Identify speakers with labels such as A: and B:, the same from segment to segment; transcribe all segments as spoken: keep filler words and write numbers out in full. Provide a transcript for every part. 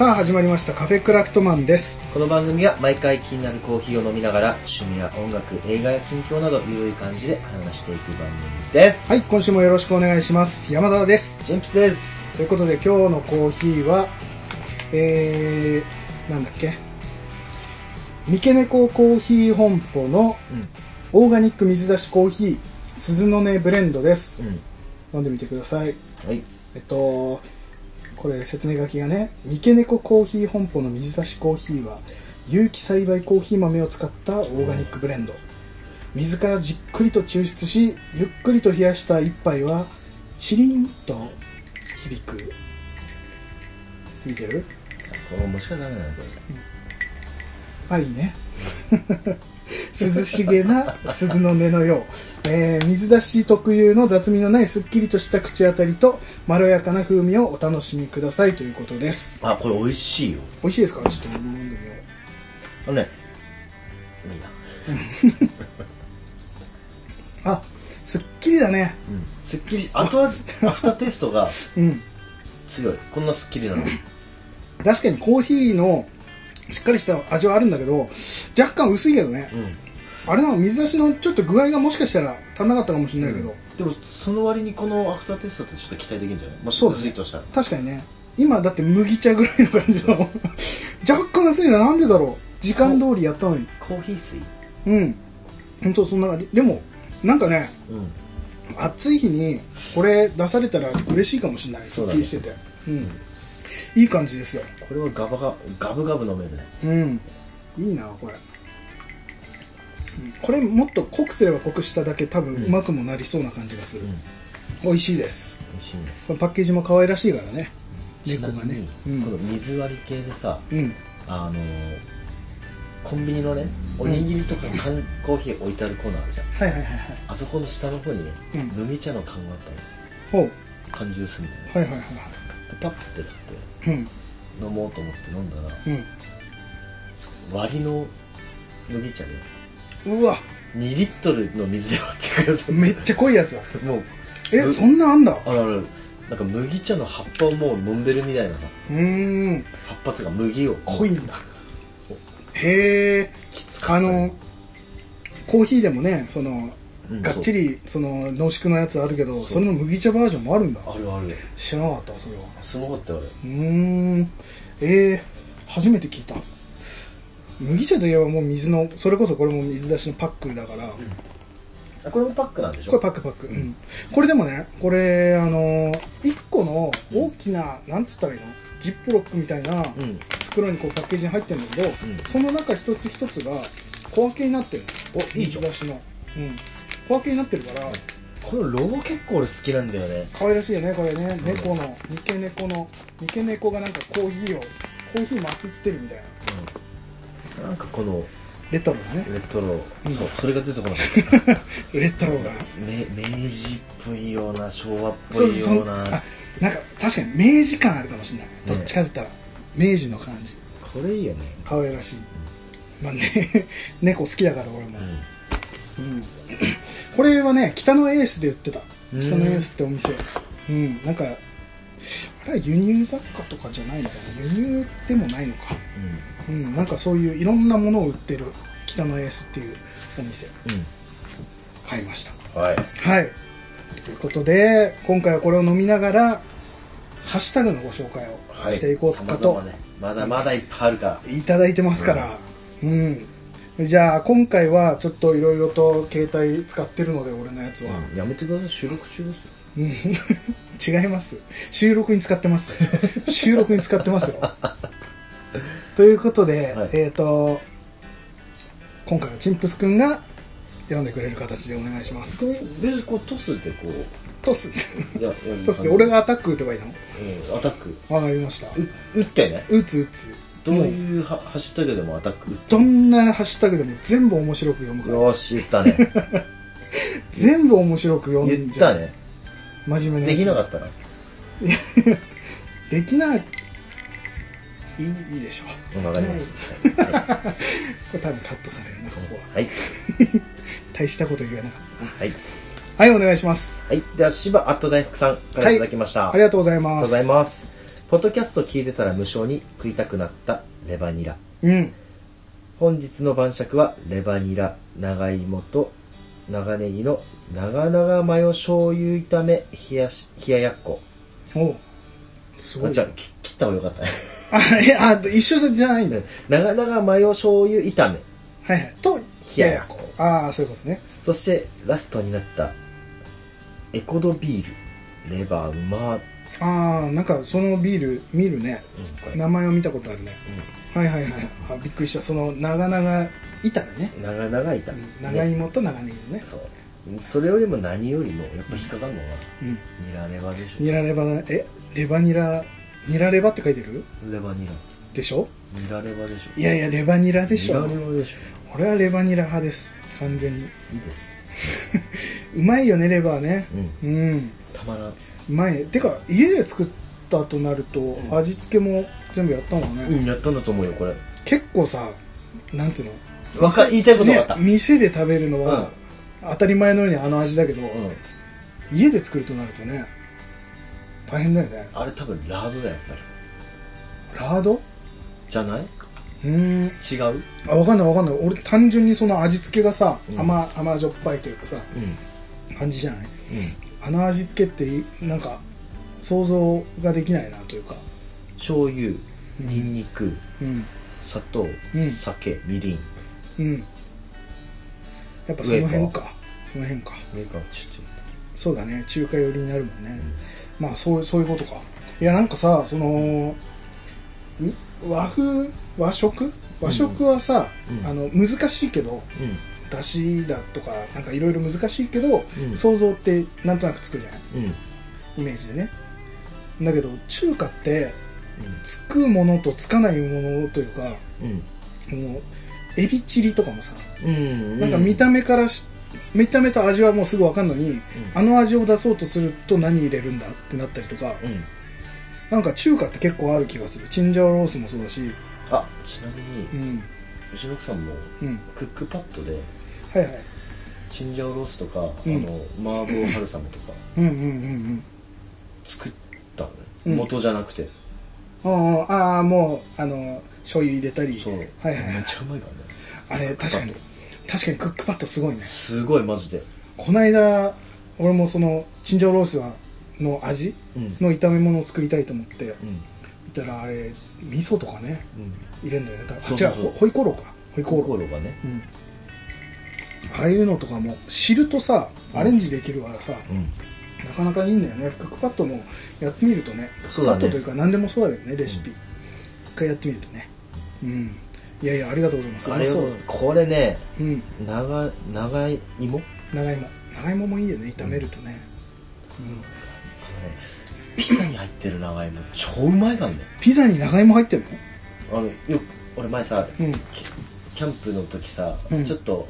A: さあ始まりましたカフェクラフトマンです。
B: この番組は毎回気になるコーヒーを飲みながら趣味や音楽、映画や近況などゆるい感じで話していく番組です。
A: はい、今週もよろしくお願いします。山田です。
B: ジェンピスです。
A: ということで今日のコーヒーはえー、なんだっけ三毛猫コーヒー本舗のオーガニック水出しコーヒー鈴の音ブレンドです、うん、飲んでみてください。
B: はい。
A: えっとこれ説明書きがね、三毛猫コーヒー本舗の水出しコーヒーは有機栽培コーヒー豆を使ったオーガニックブレンド。水からじっくりと抽出し、ゆっくりと冷やした一杯はチリンと響く。響いてる？
B: これもしかダメなのこれ。
A: うん、あ、いいね。涼しげな鈴の音のよう、えー、水出し特有の雑味のないすっきりとした口当たりとまろやかな風味をお楽しみくださいということです。
B: あ、これ美味しいよ。
A: 美味しいですか？ちょっと飲んでみよう。
B: あのね、いい
A: な。あ、すっきりだね。
B: うん、すっきり。後味アフターテイストが強い、うん、こんなすっきりなの。
A: 確かにコーヒーのしっかりした味はあるんだけど若干薄いけどね、うん、あれなの水出しのちょっと具合がもしかしたら足んなかったかもしれないけど、うん、
B: でもその割にこのアフターテイストってちょっと期待できるんじゃない？まあ、そう薄いとしたら、ね、
A: 確かにね。今だって麦茶ぐらいの感じの若干薄いな。なんでだろう。時間通りやったのに。
B: コーヒー水。うん
A: 本当そんな感じ。でもなんかね、うん、暑い日にこれ出されたら嬉しいかもしれない。すっきりしてて、うん、いい感じですよ。
B: これはガバガガブガブ飲めるね。
A: うん、いいなこれ。これもっと濃くすれば濃くしただけ多分うまくもなりそうな感じがする。うん、美味しいです。
B: 美味しいね。
A: これパッケージも可愛らしいからね。猫がね。
B: うん、この水割り系でさ、うん、あのコンビニのねおにぎりとか缶コーヒー置いてあるコーナーあるじゃん。
A: はいはいはいはい。
B: あそこの下の方にね、うん、麦茶の缶があった
A: の。ほう。
B: 缶ジュースみたいな。
A: はいはいはい。
B: パッて取って、うん、飲もうと思って飲んだら、うん、割りの麦茶で、
A: うわ
B: にリットルの水で割ってください。
A: めっちゃ濃いやつだ。
B: もう
A: えそんなあんだ。
B: あるある。なんか麦茶の葉っぱをもう飲んでるみたいなさ。
A: うーん。
B: 葉っぱとか麦を
A: 濃いんだ。へえ。きつかった、ね、あのコーヒーでもねその、うん、がっちりその濃縮のやつあるけど そ, それの麦茶バージョンもあるんだ。
B: あるある。
A: 知らなかったそれは。
B: すごかったよあれ。
A: うーん。えー、初めて聞いた。麦茶といえばもう水のそれこそこれも水出しのパックだから、うん、
B: あこれもパックなんでしょ。
A: これパックパック、うん、これでもねこれあのいっこの大きな、うん、なんつったらいいのジップロックみたいな袋にこうパッケージに入ってるんだけど、うん、その中一つ一つが小分けになってる。おいい水出しの、うん、小分けになってるから、
B: このロゴ結構俺好きなんだよね。
A: 可愛らしいよねこれね。猫の三毛猫の三毛猫がなんかコーヒーをコーヒー祀ってるみたいな、
B: うん、なんかこの
A: レトロだね。
B: レトロ、うん、そうそれが出てこなかった
A: レトロが
B: 明治っぽいような昭和っぽいような。
A: あなんか確かに明治感あるかもしれない、ね、どっちかって言ったら明治の感じ。
B: これいいよね。
A: 可愛らしい、うん、まあね猫好きだから俺も、うんうん、これはね北のエースで売ってた。北のエースってお店、うん、なんかあれは輸入雑貨とかじゃないのかな。輸入でもないのか、うんうん、なんかそういういろんなものを売ってる北のエースっていうお店、うん、買いました。
B: はい、
A: はい、ということで今回はこれを飲みながらハッシュタグのご紹介をしていこうかと、はいね、
B: まだまだいっぱいあるから
A: いただいてますから、うんうん、じゃあ今回はちょっといろいろと携帯使ってるので俺のやつは、
B: うん、やめてください。収録中ですよ。
A: 違います。収録に使ってます収録に使ってますよということで、はい、えっ、ー、と今回はチンプスくんが読んでくれる形でお願いします。
B: 別にこうトスでこう
A: トスいやトスで俺がアタック打てばいいの？
B: うん、アタック
A: わかりました。
B: 打ってね。
A: 打つ打つ。
B: どういうハッシュタグでもアタック打って。
A: どんなハッシュタグでも全部面白く読むから。
B: よし言ったね
A: 全部面白く読んじゃう。
B: 言ったね。
A: 真面目な
B: できなかったら
A: できないいいでしょう。
B: わかりました、はい、
A: これ多分カットされるなここは。
B: はい
A: 大したこと言えなかったな。
B: はい
A: はいお願いします。
B: はいでは柴アット大福さんからいただきました、
A: はい、ありがとうございます。
B: ありがとうございます。 ポッドキャスト聞いてたら無性に食いたくなったレバニラ。
A: うん。
B: 本日の晩酌はレバニラ、長芋と長ネギの長々マヨ醤油炒め冷やし冷ややっこ。
A: おすごい。
B: じゃあ切った方がよかったね。
A: あ、え、あ、一緒じゃないんだ。
B: 長々マヨ醤油炒め。
A: はいはい。と冷ややっこ。ああ、そういうことね。
B: そしてラストになったエコドビールレバーうま。
A: ああ、なんかそのビール見るね、
B: うん、
A: 名前を見たことあるね、うん、はいはいはい、あ、びっくりした。その長々炒めね、
B: 長々炒め、
A: 長芋と長ネギね。
B: そう、それよりも何よりもやっぱ引っかかるのは、うん、ニラレバでしょ。
A: ニラレバ、え、レバニラ、ニラレバって書いてる？レ
B: バニラ
A: でしょ。
B: ニラレバでしょ。
A: いやいや、レバニラでしょ。
B: ニラレバでしょ。
A: 俺はレバニラ派です、完全に。い
B: いです
A: うまいよね、レバーね。うん、うん、
B: たまらん。う
A: まい。てか家で作ったとなると、うん、味付けも全部やったのね。
B: うん、やったんだと思うよこれ。
A: 結構さ、なんていうの、
B: わか言いたいこと分かった、
A: ね、店で食べるのは、うん、当たり前のようにあの味だけど、うん、家で作るとなるとね大変だよね。あれ
B: 多分ラードだよやっ
A: ぱり。ラード
B: じゃない？
A: うーん、
B: 違う？
A: あ、分かんない分かんない。俺単純にその味付けがさ、うん、甘甘じょっぱいというかさ、うん、感じじゃない、うん、あの味付けってなんか想像ができないなというか。
B: 醤油、ニンニク、
A: うん、
B: 砂糖、うん、酒、みりん、
A: うん、やっぱその辺か、その辺か。
B: 上かちょっと
A: そうだね、中華寄りになるもんね、うん、まあそうそういうことか。いやなんかさ、その和風和食和食はさ、うん、あの難しいけど、うん、だしだとかなんかいろいろ難しいけど、うん、想像ってなんとなくつくじゃない、うん、イメージでね。だけど中華って、うん、つくものとつかないものというか、うん、もうエビチリとかもさ、うん、なんか見た目からし見た目と味はもうすぐ分かんのに、うん、あの味を出そうとすると何入れるんだってなったりとか、うん、なんか中華って結構ある気がする。チンジャオロースもそうだし。
B: あ、ちなみに、うん、うちの奥さんも、うん、クックパッドで、
A: はいはい、
B: チンジャオロースとか、うん、あの麻婆春雨とか
A: うんうんうん、うん、
B: 作ったのね、うん、元じゃなくて。
A: ああ、もうあの醤油入れたり。
B: そう、はいはい、めっちゃうまいからね。
A: あれ確かに確かにクックパッドすごいね。
B: すごいマジで。
A: こないだ俺もそのチンジャオロースはの味、うん、の炒め物を作りたいと思って、うん、見たらあれ味噌とかね、うん、入れるんだよね。あ、違う、ホイコーローか。ホイコーロー
B: がね、うん、
A: ああいうのとかも汁とさアレンジできるからさ、うん、なかなかいいんだよね。クックパッドもやってみるとね、クックパッドというか何でもそうだよね、レシピ、うん、一回やってみるとね、うん、いやいや、ありがとうございます。
B: あれこれね、うん、長長い芋
A: 長芋長芋もいいよね、炒めるとね、うん、あのね、
B: ピザに入ってる長芋超うまいからね。
A: ピザに長芋入ってる
B: の？あのよ俺前さ、うん、キャンプの時さ、うん、ちょっと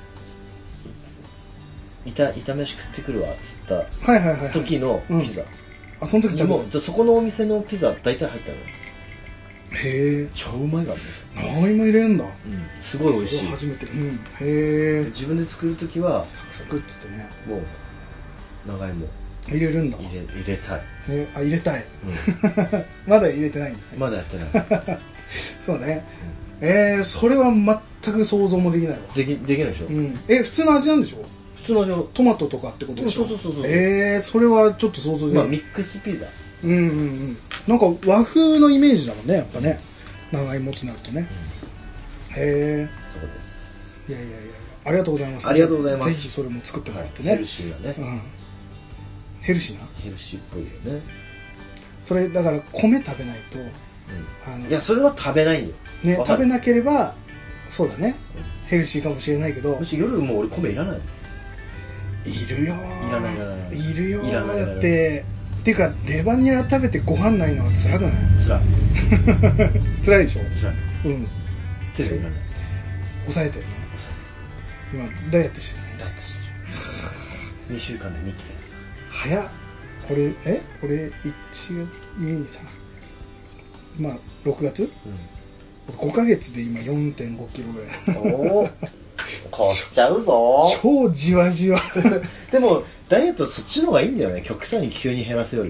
B: 炒炒め飯食ってくるわっつった時のピザ、
A: うん、あ、その時食べ
B: た。そこのお店のピザ大体入ったの。
A: へえ、
B: 超うまいからね。
A: 長芋入れるんだ、うん、
B: すごい美味しい。
A: 初めて、うん、へえ。
B: 自分で作る時は
A: サクサクっつってね、
B: もう長芋
A: 入れるんだ。
B: 入れ入れたい。
A: えー、あ、入れたい、うん、まだ入れてないんだ、ね、
B: まだやってない
A: そうね、うん、えー、それは全く想像もできないわ。でき
B: できないでしょ、うん、
A: え、普通の味なんでしょ？
B: 普通の味。
A: トマトとかってことでしょ？
B: そうそうそうそう。
A: えー、それはちょっと想像できない。
B: まあミックスピザ。
A: うんうんうん。なんか和風のイメージだもんね、やっぱね、長芋ってなるとね、うん、へえ。
B: そうです。
A: いやいやいや、ありがとうございます。
B: ありがとうございます。
A: ぜひそれも作ってもらってね、
B: ヘルシーなね、うん、
A: ヘルシーな
B: ヘルシーっぽいよね。
A: それだから米食べないと、うん、
B: あのいやそれは食べないんよ
A: ね。食べなければそうだね、うん、ヘルシーかもしれないけど、
B: むしろ夜もう俺米いらない。
A: いるよ
B: ー。いらないいらない。
A: いるよー。いらないいらない。だってっていうかレバニラ食べてご飯ないのは辛くない？辛い辛いでしょ。
B: 辛い。
A: うん。
B: けどいらない。
A: 抑えてるの？
B: 抑
A: えてる。今ダイエットしてるの？
B: ダイエットしてる。にしゅうかんでにキロ。
A: 早っ。これえこれいちがつにさまあろくがつ、うん、ごかげつで今 よんてんごキロぐらい。
B: おおこしちゃうぞ。
A: 超じわじわ。
B: でもダイエットそっちの方がいいんだよね、極端に急に減らすよりも。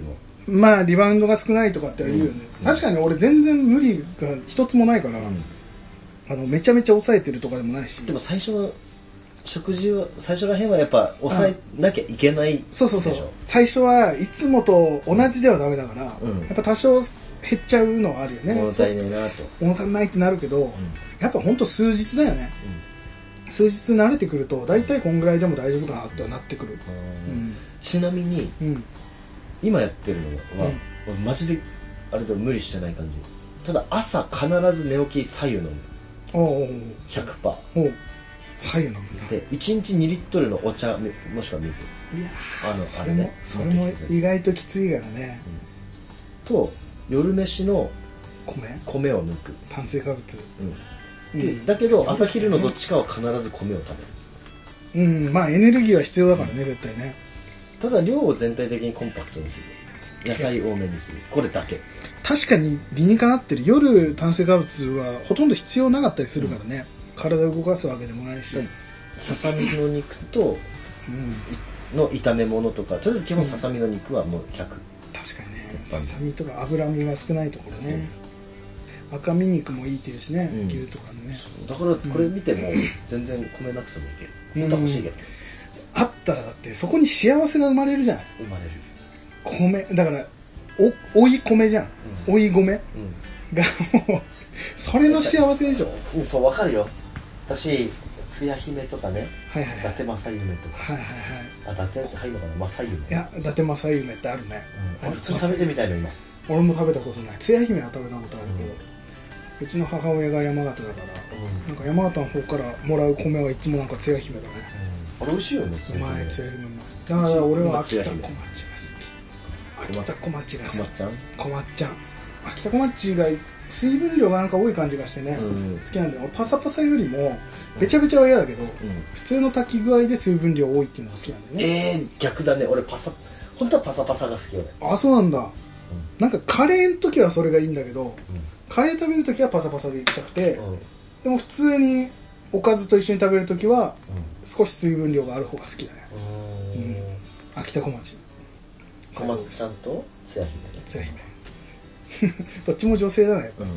A: まあリバウンドが少ないとかって言うよね、うん、確かに俺全然無理が一つもないから、うん、あのめちゃめちゃ抑えてるとかでもないし。で
B: も最初の食事は最初らへんはやっぱ抑えなきゃいけないでしょ。
A: そうそうそう、最初はいつもと同じではダメだから、うん、やっぱ多少減っちゃうのはあるよね。
B: 物足りないなと
A: 物足りないってなるけど、うん、やっぱほんと数日だよね、うん、数日慣れてくると大体こんぐらいでも大丈夫かなってなってくる、
B: うん、ちなみに、うん、今やってるのは、うん、マジであれでも無理してない感じ。ただ朝必ず寝起き白湯飲む。
A: おうおう
B: ひゃくパーセント
A: 白湯飲むんだ。
B: でいちにちにリットルのお茶もしくは水。
A: いや
B: あの
A: それも、あれね、それも意外ときついからね、
B: うん、と夜飯の
A: 米
B: 米を抜く
A: 炭水化物、
B: うん、で、うん、だけど朝昼のどっちかは必ず米を食
A: べる。うん、まあエネルギーは必要だからね、うん、絶対ね。
B: ただ量を全体的にコンパクトにする。野菜多めにする。これだけ。
A: 確かに理にかなってる。夜炭水化物はほとんど必要なかったりするからね、うん、体を動かすわけでもないし、
B: ささみの肉と、うん、の炒め物とか、とりあえず基本ささみの肉はもうひゃく、うん、
A: 確かにね、ささみとか脂身が少ないところね、うん、赤身肉もいいっていうしね、うん、牛とかのね。
B: だからこれ見ても全然米なくてもいける。本当は欲しいけど、うん、
A: あったらだってそこに幸せが生まれるじゃん。
B: 生まれる。
A: 米だからお追い米じゃん、うん、追い米、うん、がもうそれの幸せでしょ。
B: うん、そう分かるよ。私つや姫とかね、
A: はいはいはい、
B: 伊達政夢とか、
A: はいはいはい、
B: あ、伊達って入るのかな、政夢。
A: いや、伊達政夢ってあるね、
B: うん、普通に食べてみたいの今。
A: 俺も食べたことない。つや姫は食べたことあるけど、うん、うちの母親が山形だから、うん、なんか山形の方からもらう米はいつもなんかつや姫だね、
B: うん、あれ美味しいよね。
A: うまい、つや姫も。だから俺は秋田小町が好き。秋田小町が好き。
B: 小町ちゃん
A: 小町ちゃん秋田小町が水分量がなんか多い感じがしてね、うん、好きなんだよ。パサパサよりもべちゃべちゃは嫌だけど、うん、普通の炊き具合で水分量多いっていうのが好きなんだよね。
B: えー、逆だね。俺パサ本当はパサパサが好きよね。
A: あ、そうなんだ、うん、なんかカレーの時はそれがいいんだけど、うん、カレー食べる時はパサパサでいきたくて、うん、でも普通におかずと一緒に食べる時は、うん、少し水分量がある方が好きだね。うん、秋田小町
B: 小町ちゃんとつや姫ね。
A: つや姫どっちも女性だね、うん、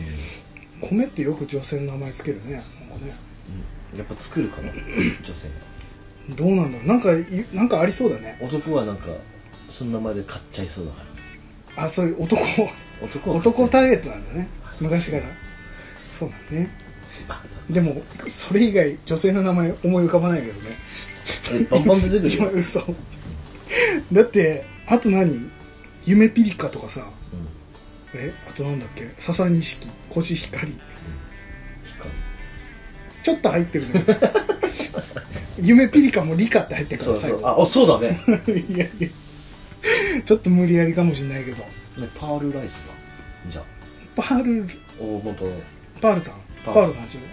A: 米ってよく女性の名前つけるね、なんかね、
B: うん、やっぱ作るかな女性
A: が。どうなんだろう、なんかなんかありそうだね。
B: 男はなんかその名前で買っちゃいそうだか
A: ら。あ、そういう男
B: 男
A: 男ターゲットなんだね、昔から。そうなんね、まあ、でもそれ以外女性の名前思い浮かばないけどね。
B: え、バンバン出てくるよ。
A: 嘘だってあと何、夢ピリカとかさ、うん、え、あとなんだっけ、笹錦、コシヒカリ、うん、
B: 光
A: ちょっと入ってるじゃん夢ピリカもリカって入ってるから、
B: 最後。あ、そうだね
A: いやいやちょっと無理やりかもしれないけど。
B: パールライスだじゃあ。
A: パール
B: 大元
A: パールさんパールさんでしょ、うん、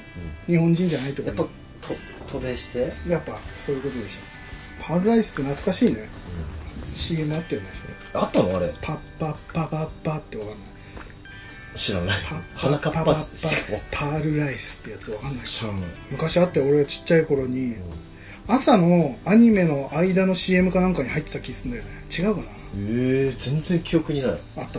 A: 日本人じゃないってこと。
B: やっぱと渡米して
A: やっぱそういうことでしょ。パールライスって懐かしいね、うん、シーエム あったよね。
B: あったのあれ。
A: パッパッパパッパってわかんない。
B: 知らない。
A: 花かっぱパールライスってやつわかんない。知らない。昔あって、俺がちっちゃい頃に、うん、朝のアニメの間の シーエム かなんかに入ってた気すんだよね。違うかな。
B: えー、全然記憶にない。
A: あったあった、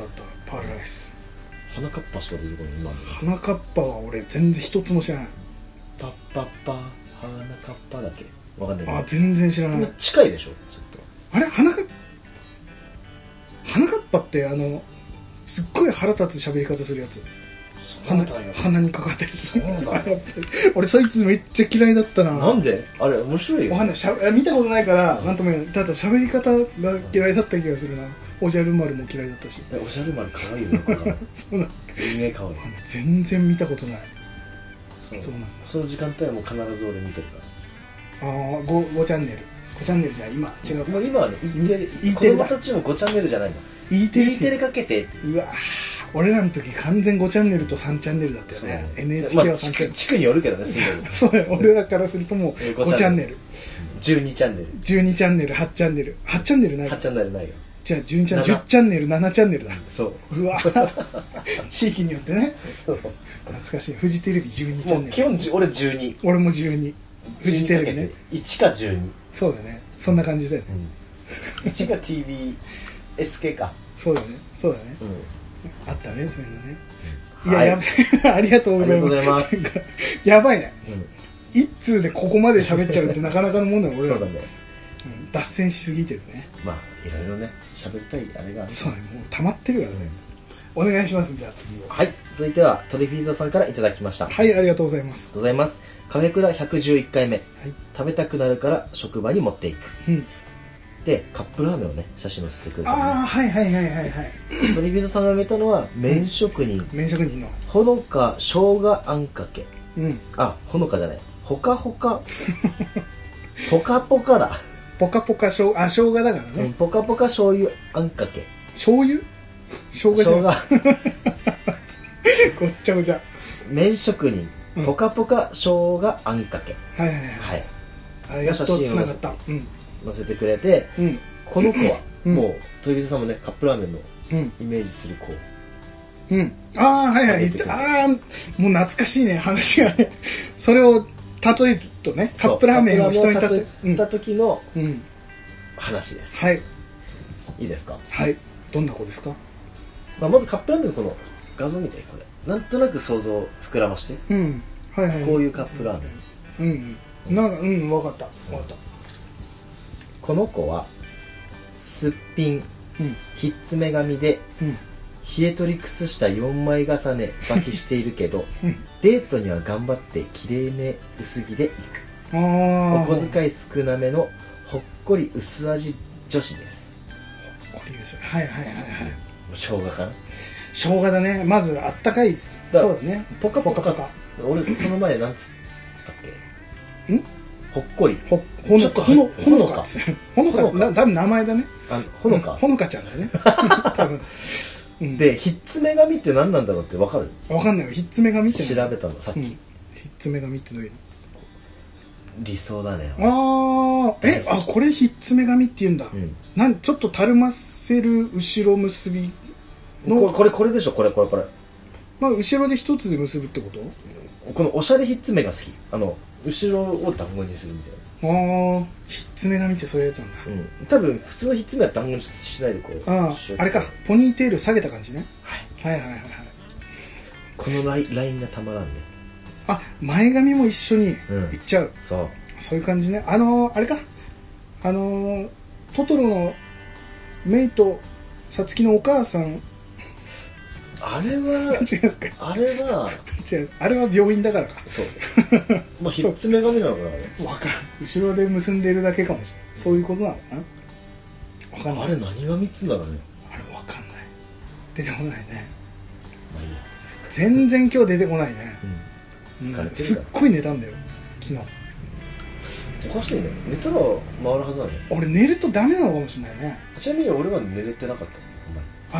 A: パールライス。
B: 花かっぱしか出てこない今。
A: 花かっぱは俺全然一つも知らない。
B: パッパッパ花かっぱだけわかんないけど。
A: あ、全然知らない。
B: 近いでしょちょっと。
A: あれ、花か花かっぱってあのすっごい腹立つ喋り方するやつ。鼻, 鼻にかかってる。そうだ俺そいつめっちゃ嫌いだったな。
B: なんで？あれ面白いよ。
A: わかんない、しゃ見たことないからなんとも言えない。ただ喋り方が嫌いだった気がするな。おじゃる丸も嫌いだったし。
B: おじゃる丸可愛いよね。
A: そうなん
B: 人間可愛い。
A: 全然見たことない。
B: そう、そうなんだ。その時間帯はもう必ず俺見てるか
A: ら。ああ、ごチャンネルごチャンネルじゃ今違う。
B: もう今はね E テレ、子供たちもごチャンネルじゃないの。E テレ、E テレかけて。
A: うわ俺らの時完全ごチャンネルとさんチャンネルだったよね。エヌエイチケー はさんチャンネル。
B: 地区によるけどね、
A: そうね、俺らからするともうごチャンネル。
B: じゅうにチャンネル。
A: じゅうにチャンネル、はちチャンネル。はちチャンネルない。
B: はちチャンネルないよ。
A: じゃあじゅうにチャンネル、じゅうチャンネル、ななチャンネルだ。
B: そう。
A: うわ地域によってね。懐かしい。フジテレビじゅうにチャンネル。
B: 基本俺じゅうに。
A: 俺もじゅうに。フジテレビね。
B: いちかじゅうに。
A: そうだね。そんな感じだよね。
B: いちが ティービーエス 系か。
A: そうだねそうだね、
B: うん、
A: あったねそういうのね、
B: うん、
A: いや、はい、やありがとうございます。
B: ありがとうございます
A: やばいね、
B: うん、
A: 一通でここまで喋っちゃうってなかなかのもんだよ俺ら。
B: そうだね、
A: うん、脱線しすぎてるね。
B: まあいろいろね喋りたいあれがある。
A: そうね、もう溜まってるからね、うん、お願いします。じゃあ次は。
B: はい、続いてはトリフィードさんからいただきました。
A: はい、ありがとうございます。
B: ありがとうございます。カフェクラひゃくじゅういっかいめ、はい、食べたくなるから職場に持っていく、うん、でカップラーメンをね写真載せてくれた、ね、
A: ああはいはいはいはいはい
B: トリフィードさんが埋めたのは麺職人、うん、
A: 麺職人の
B: ほのか生姜あんかけ、うん、あほのかじゃないほかほかポカポカだ
A: ポカポカしょうあ生姜だからね、うん、
B: ポカポカ醤油あんかけ
A: 醤油生姜じゃんごっちゃごちゃ
B: 麺職人ポカポカ生姜あんかけ、
A: はいはいはい、はい、やっとつながった、うん、
B: 載せてくれて、うん、この子は、うん、もうトリビトさんもねカップラーメンのイメージする子、
A: うん、ああはいはいああもう懐かしいね話がねそれを例えるとねカップラーメンを人に例え
B: た時の話です、
A: はい、
B: いいですか。
A: はい、どんな子ですか。
B: まあ、まずカップラーメンのこの画像見て、これなんとなく想像を膨らまして、うん、はいはい、こういうカップラーメン、
A: うんうん、なんかうん分かった分かった。
B: この子はすっぴん、うん、ひっつめ髪で、うん、冷え取り靴下よんまい重ね履きしているけど、うん、デートには頑張ってきれいめ薄着で行く。あお小遣い少なめのほっこり薄味女子です。
A: ほっこり薄い、はいはいはいはい。
B: 生姜かな。
A: 生姜だね。まずあったかい。そうだね。
B: ポカポカポカ。俺その前なんつったっけ。ん？ほっこり。
A: ほほのかほのほのかほのか多分名前だね。
B: あほのか
A: ほのかちゃんだね。多分。
B: うん、でひっつめ髪って何なんだろうって分かる？
A: 分かんないよ。ひっつめ髪って
B: 調べたのさっき、うん、ひっ
A: つめ髪ってどういうの？
B: 理想だね。
A: ああえあこれひっつめ髪って言うんだ、うん、なんちょっとたるませる後ろ結びの
B: これこれこれでしょ。これこれこれ
A: まあ後ろで一つで結ぶってこと？
B: このおしゃれひっつめが好き。あの後ろを団子にするみたいな。
A: ああひっつめ髪ってそういうやつなんだ、
B: うん、多分普通のひっつめは団子にしないでこう
A: あああれかポニーテール下げた感じね、はい、はいはいはいはい。
B: このラインラインがたまらんね。
A: あ前髪も一緒にいっちゃう、
B: うん、そう
A: そういう感じね。あのー、あれかあのー、トトロのメイとサツキのお母さん
B: あれは
A: 違うか
B: あれは
A: 違うあれは病院だからか。
B: そうまあひっつめ髪なのかな。
A: 分からん後ろで結んでいるだけかもしれない。そういうことなのかな。分かんない。
B: あれ何がみっつだろうね。
A: あれ分かんない。出てこないね、
B: まあいいや。
A: 全然今日出てこないね、
B: うん、疲れてる、うん、
A: すっごい寝たんだよ昨日。
B: おかしいね。寝たら回るはずだね。
A: 俺寝るとダメなのかもしれないね。
B: ちなみに俺は寝れてなかった。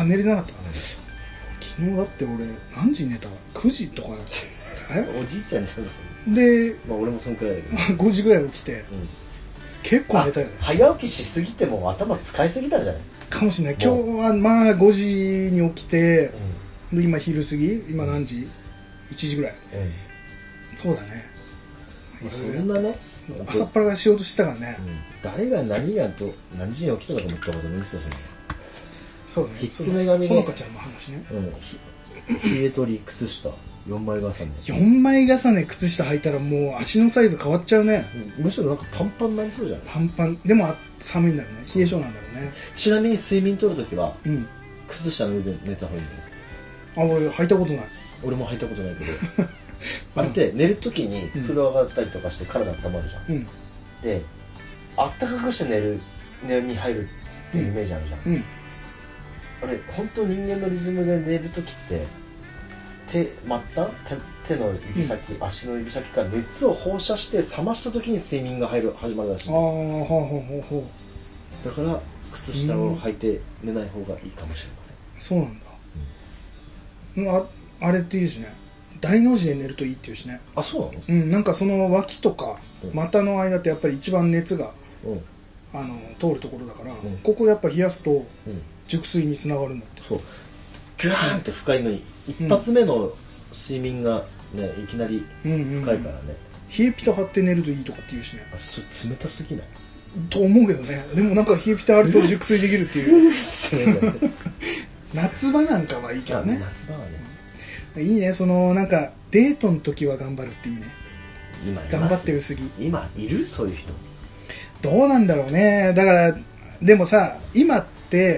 A: あ寝れてなかった、うん、昨日だって俺何時に寝たくじとか
B: えおじいちゃんじ
A: ゃんで、
B: まあ、俺もそんくらいだけど
A: ごじぐらい起きて、うん、結構寝たよね。
B: 早起きしすぎても頭使いすぎたんじゃない
A: かもしれない。今日はまあごじに起きて、うん、今昼過ぎ今何時、うん、いちじぐらい、うん、そうだね、
B: まあ、そんなね
A: 朝っぱらから仕事してたからね、
B: うん、誰が何がと何時に起きたかと思ったことないですよ。
A: そうね。
B: ひっつめ髪で
A: ほのかちゃんの話ね、
B: うん、冷え取り靴下よんまい重ね
A: よんまい重ね靴下履いたらもう足のサイズ変わっちゃうね、
B: うん、むしろなんかパンパンになりそうじゃない。
A: パンパンでも寒いんだろうね。冷え性なんだろうね。
B: ちなみに睡眠取るときは、うん、靴下脱いで寝た方がいい
A: の？あ俺履いたことない。
B: 俺も履いたことないけどあれって寝るときに風呂上がったりとかして体温まるじゃん、うん、であったかくして寝る寝に入るっていうイメージあるじゃん、うんうん、あれ本当人間のリズムで寝るときって手末端 手, 手の指先、うん、足の指先から熱を放射して冷ましたときに睡眠が入る始まるらしい。ああほうほうほうほう。だから靴下を履いて寝ない方がいいかもしれま
A: せん。そうなんだ、うん、あ, あれっていいしね。大の字で寝るといいっていうしね。
B: あそうなの？
A: うん、なんかその脇とか股の間ってやっぱり一番熱が、うん、あの通るところだから、うん、ここやっぱ冷やすと熟睡につながるんだって。
B: そうギューンって深いのに、うん、一発目の睡眠がねいきなり深いからね、うんうんうん、
A: 冷えピタ張って寝るといいとかっていうしね。
B: あそれ冷たすぎない？
A: と思うけどね。でもなんか冷えピタあると熟睡できるっていう夏場なんかはいいけどね。
B: 夏場はね
A: いいね。そのなんかデートの時は頑張るっていいね。
B: 今
A: 頑張ってるすぎ。
B: 今いるそういう人。
A: どうなんだろうね。だからでもさ今って、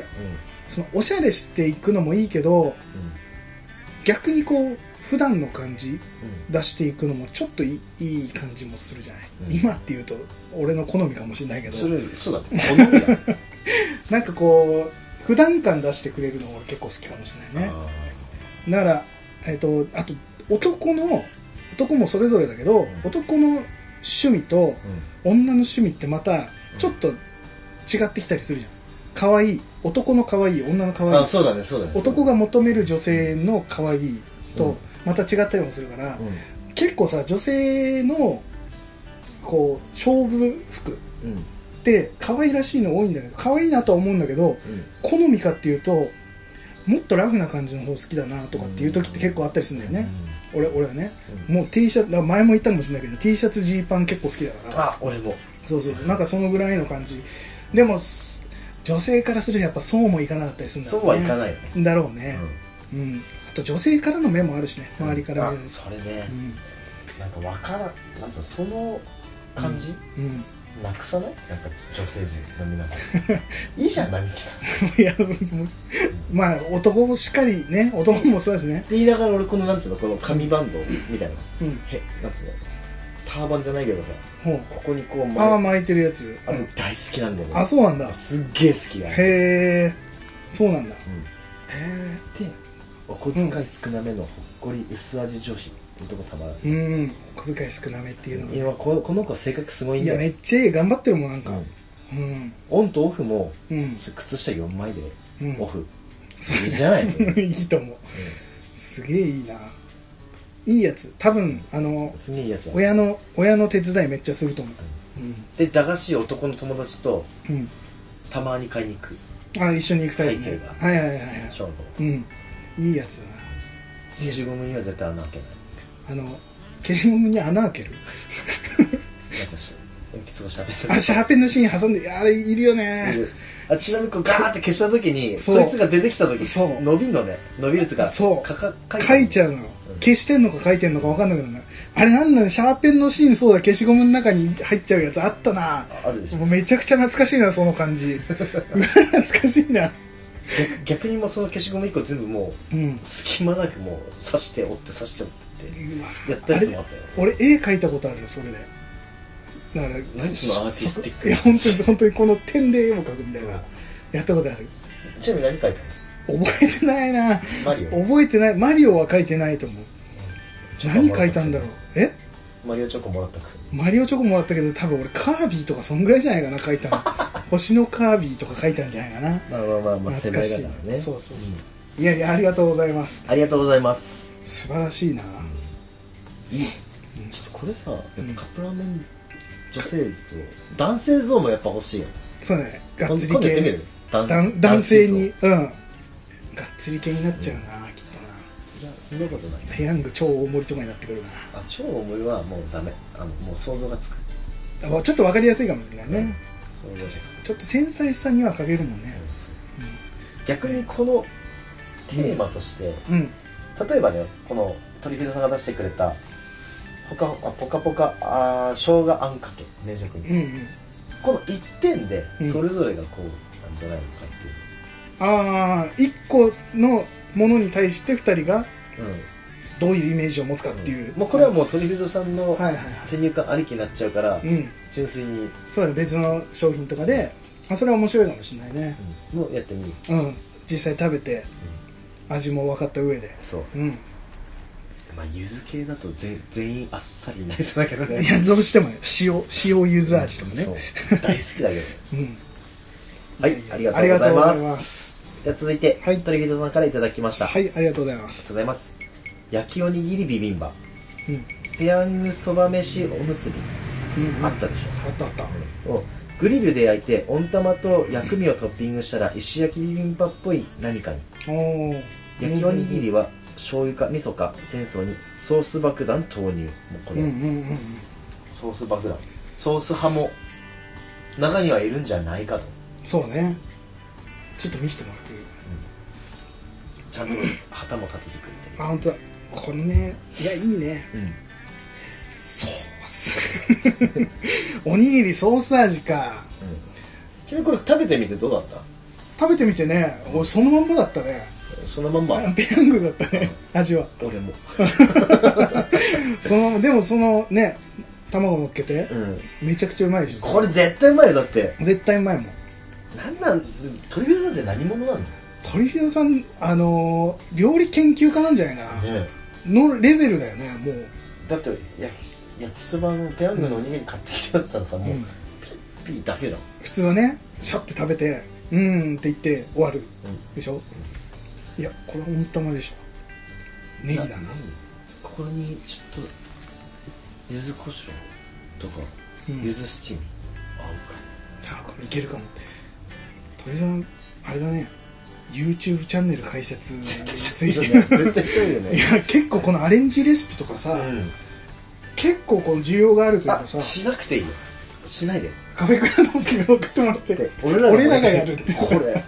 A: うん、そのおしゃれしていくのもいいけど、うん、逆にこう普段の感じ、うん、出していくのもちょっとい い, いい感じもするじゃない、うん、今っていうと俺の好みかもしれないけど、
B: それそうだね、好みだ
A: なんかこう普段感出してくれるのが結構好きかもしれないね。だから、えー、とあと男の男もそれぞれだけど、うん、男の趣味と女の趣味ってまたちょっと違ってきたりするじゃん。可愛い男の可愛い女の可愛い、
B: あ、そうだね、そうだね、
A: 男が求める女性の可愛いとまた違ったりもするから、うん、結構さ女性のこう勝負服って可愛らしいの多いんだけど、可愛いなとは思うんだけど、うん、好みかっていうともっとラフな感じの方好きだなとかっていう時って結構あったりするんだよね、うん、俺, 俺はね、うん、もう T シャツ、前も言ったかもしれないけど T シャツジーパン結構好きだから。
B: あ、俺も
A: そうそうそう、なんかそのぐらいの感じでも女性からするとやっぱそうもいかなかったりするんだろうね。
B: そうはいかないね。
A: だろうね、うん、うん、あと女性からの目もあるしね、周りから見る、
B: うん、それね、うん、なんかわからん、なんかその感じ、うんうん、なくさない？なんか女性陣の皆さんいいじゃん、何着
A: いやまあ男しかりね、男もそうだしね
B: って言いながら俺このなんつうの、この紙バンドみたいな、うん、へ、なんつうの、ターバンじゃないけどさ、うん、ここにこう巻い、
A: あ巻いてるやつ、
B: あれ大好きなんだよね。
A: あ、そうなんだ。
B: すっげえ好きだ。
A: へえ、そうなんだ、うん、
B: へえ。でお小遣い少なめのほっこり薄味女子っていうとこたまらない。
A: うん、お小遣い少なめっていうのが、ね、
B: いや、この、この子は性格すごいんだよ。
A: いや、めっちゃいい、頑張ってるもん、なんか、
B: うんうん、オンとオフも、うん、靴下よんまいでオフ、うん、いいじゃないですか
A: いいと思う、うん、すげえいいな、いいやつ、多分あの
B: すげえいいやつだ、
A: 親の親の手伝いめっちゃすると思う、
B: うん、で駄菓子男の友達と、うん、たまに買いに行く。
A: あ、一緒に行くタイプ、ね、はいはいはいはい、うん、いいやつだな。
B: 消しゴムには絶対穴開けない。
A: あの消しゴムに穴開ける
B: 鉛筆をシャーペン、
A: あ、シャーペンの芯挟んで、あれいるよね。
B: あ、ちなみにこうガーって消した時に そ, そいつが出てきた時
A: そう
B: 伸びんのね、伸びるつか、
A: そう
B: かか
A: 書いちゃうの、うん、消してんのか書いてんのか分かんなくなるね。あれなんだね、シャーペンの芯、そうだ、消しゴムの中に入っちゃうやつあったな。
B: あるでしょ。
A: もうめちゃくちゃ懐かしいな、その感じ懐かしいな。
B: 逆, 逆にもうその消しゴムいっこ全部もう、うん、隙間なくもう刺して折って刺して折ってやったやつもあったよ。
A: 俺絵描いたことあるよ、それで。だから
B: 何そのアーティスティック、
A: いや本当に本当にこの点で絵を描くみたいな、うん、やったことある。
B: ちなみに何描いた
A: の？覚えてないな。
B: マリオ
A: 覚えてない。マリオは描いてないと思う、うん、何描いたんだろう。え
B: マリオチョコもらったくせに。
A: マリオチョコもらったけど多分俺カービィとかそんぐらいじゃないかな、描いたの星のカービィとか描いたんじゃないかな。
B: まあまあまあまあ懐かしい、ね、
A: そうそうそう、うん、いやいや、ありがとうございます。
B: ありがとうございます。
A: 素晴らしいな、
B: うん、いい、うん、ちょっとこれさ、やっぱカップラーメン女性像、男性像もやっぱ欲しいよ。
A: そうね、がっつり系。
B: 今度やってみる？
A: 男性に、うん、がっつり系になっちゃうな、うん、きっとな。
B: いや、そんなことない。
A: ペヤング超大盛りとかになってくるな。
B: あ、超大盛りはもうダメ。あのもう想像がつく。
A: あ、ちょっと分かりやすいかもしれないね、
B: うん、そうです。
A: ちょっと繊細さには欠けるもんね、
B: うんうん、逆にこのテーマとして、うん、例えばね、この鳥人さんが出してくれたほかあポカポカあ生姜あんかけ明食に、うんうん、このいってんでそれぞれがこう、うん、なんじゃないのかっていう。
A: ああ、いっこのものに対してふたりが、うん、どういうイメージを持つかっていう、
B: うん、もうこれはもう鳥人さんの先入観ありきになっちゃうから、うん、純粋に
A: そうだ、別の商品とかで、あ、それは面白いかもしれないね、
B: うん、もうやってみる、
A: うん、実際食べて、うん、味も分かった上で、
B: そう、うん、まあ柚子系だと全員あっさりになりそうだけどね。
A: いや、どうしてもね、塩塩柚子味とかね、
B: そう大好きだけど、うん、はい、ありがとうございます。
A: ありがとうございます。
B: では続いて、はい、鳥人さんからいただきました。
A: はい、ありがとうございます。
B: ありがとうございます。焼きおにぎりビビンバ、うん、ペヤングそば飯おむすび、うんうん、あったでしょ。
A: あったあった、
B: うん、グリルで焼いて温玉と薬味をトッピングしたら石焼きビビンバっぽい何かに。お焼きおにぎりは醤油か味噌か戦争にソース爆弾投入。もうこれ、うんうんうん、ソース爆弾、ソース派も中にはいるんじゃないかと。
A: そうね、ちょっと見せてもらっていい？
B: ちゃんと旗も立ててくれて、
A: あ、本当だ。このね、いや、いいね、
B: うん、
A: ソースおにぎりソース味か、
B: うん、ちなみにこれ食べてみてどうだった？
A: 食べてみてね、俺そのまんまだったね。
B: そのまんま
A: ペヤングだったね、味は。
B: 俺も
A: そのでもそのね、卵乗っけて、うん、めちゃくちゃうまいでしょ。
B: これ絶対うまいよ。だって
A: 絶対うまいもん。
B: なんなんトリフィードさんって何者なの？
A: トリフィードさん、あのー、料理研究家なんじゃないかな、ね、のレベルだよね。もうだって
B: 焼き焼きそばのペヤングのおにぎり買ってきたって言ったらさ、うん、もうピーだけだ。
A: 普通はね、シャッて食べてうーんって言って終わる、うん、でしょ、うん、いやこれは温玉でしょ。ネギだな。
B: ここにちょっと柚子胡椒とか、うん、柚子七味合うか。
A: あ、これいけるかも。とりあえずあれだね、YouTube チャンネル開設
B: 絶対そうよね。
A: いや結構このアレンジレシピとかさ、うん、結構この需要があるというかさ。
B: しなくていいよ、しないで。
A: カフェクラの沖を送ってもらって俺ら、俺らがやるってこれ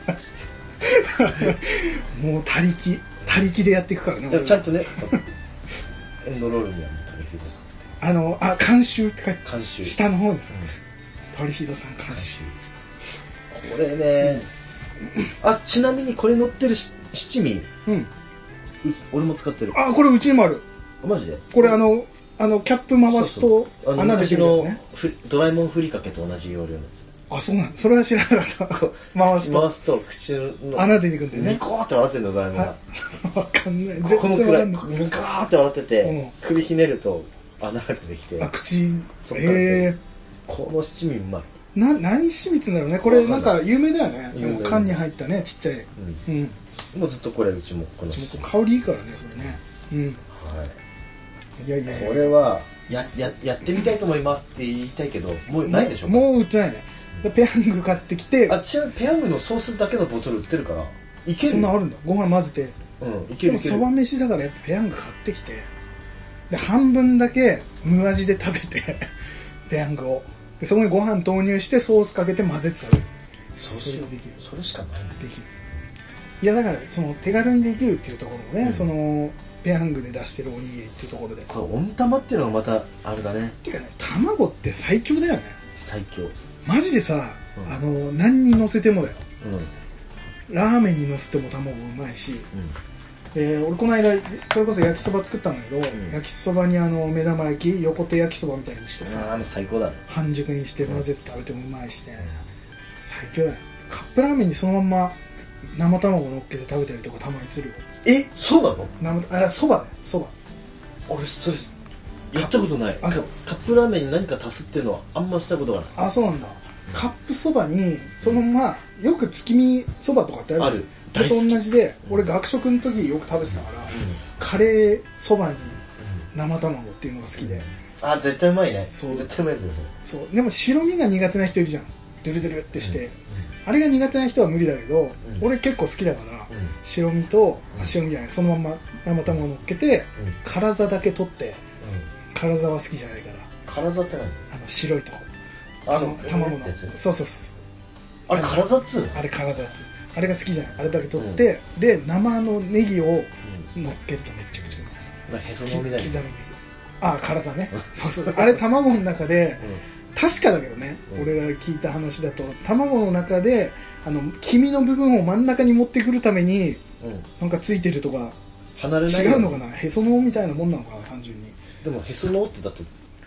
A: もう他力他力でやっていくからね。
B: でもちゃんとねエンドロールにはトリフィード
A: さんあのあ監修って書いて
B: 監修
A: 下の方ですね、うん、トリフィードさん監修。
B: これね、うん、あ、ちなみにこれ乗ってるし七味、うん、俺も使ってる。
A: あ、これうちにもある。
B: マジで？
A: これあのあのキャップ回すと穴出てくるやつね。
B: ドラえもんふりかけと同じ要領のやつ。
A: あ、そうなんだ。それは知らなかった。回すと
B: 回すと口の
A: 穴出てくるんだよね。
B: ニコーって笑ってんだよドラえもんが。
A: わかんない。
B: このくらいニコーって笑ってて、うん、首ひねると穴が出てきて。
A: あ、口。ええー。
B: この七味うまい。
A: な、何七味なんだろうね。これなんか有名だよね。缶に入ったね、ちっちゃい。
B: うん。うん、もうずっとこれうちもこの。
A: うちも香りいいからね、それね。うん。
B: はい。
A: いやいやいや、
B: これは や, や, やってみたいと思いますって言いたいけど、もうないでしょ。
A: もう売ってないね。でペヤング買ってきて、
B: あ、ちなみにペヤングのソースだけのボトル売ってるからいける。
A: そんなあるんだ。ご飯混ぜて、
B: うん、いける。でも
A: そば飯だからやっぱペヤング買ってきて、で半分だけ無味で食べてペヤングをでそこにご飯投入してソースかけて混ぜて食べる。
B: そうしよう。できる。それしかない。
A: できる。いやだからその手軽にできるっていうところもね、うん、そのペヤングで出してるおにぎりっていうところで、
B: これ温玉っていうのがまたあれだね。
A: てかね、卵って最強だよね。
B: 最強
A: マジでさ、うん、あの何に乗せてもだよ、うん、ラーメンに乗せても卵うまいし、うん、で俺この間それこそ焼きそば作ったんだけど、うん、焼きそばにあの目玉焼き横手焼きそばみたいにしてさ、
B: あの最高だね。
A: 半熟にして混ぜて食べてもうまいしね、うん、最強だよ。カップラーメンにそのまんま生卵乗っけて食べたりとかたまにするよ。
B: え、そうなの？
A: 生あ、そばね、そば。
B: 俺それやったことない。あ、そう。カップラーメンに何か足すっていうのはあんましたことがない。
A: あ、そうなんだ。カップそばにそのままよく月見そばとかってある。
B: ある。
A: 大好き。と同じで、俺学食の時よく食べてたから、うん、カレーそばに生卵っていうのが好きで。
B: うん、あ、絶対うまいね。そう。絶対うまいやつですね。
A: そう。でも白身が苦手な人いるじゃん。ドゥルドゥルってして。うんうん、あれが苦手な人は無理だけど、うん、俺結構好きだから、うん、白身と、あ、白身じゃない、そのまま生卵乗っけて、うん、辛さだけ取って、うん、辛さは好きじゃないから。
B: 辛さって何？
A: あの白いとこ。
B: あの
A: 卵の。そうそうそうそう。
B: あれ辛さっつうの？
A: あれ辛さっつう。あれが好きじゃない。あれだけ取って、うん、で生のネギを乗っけるとめっちゃくちゃう
B: まい。へそのみたいな。刻みネギ。
A: あ、辛さね。そうそう。あれ卵の中で。うん、確かだけどね、うん、俺が聞いた話だと卵の中であの黄身の部分を真ん中に持ってくるために、うん、なんかついてるとか
B: 離れない
A: 違うのかな。へその緒みたいなもんなのかな単純に。
B: でもへその緒ってだって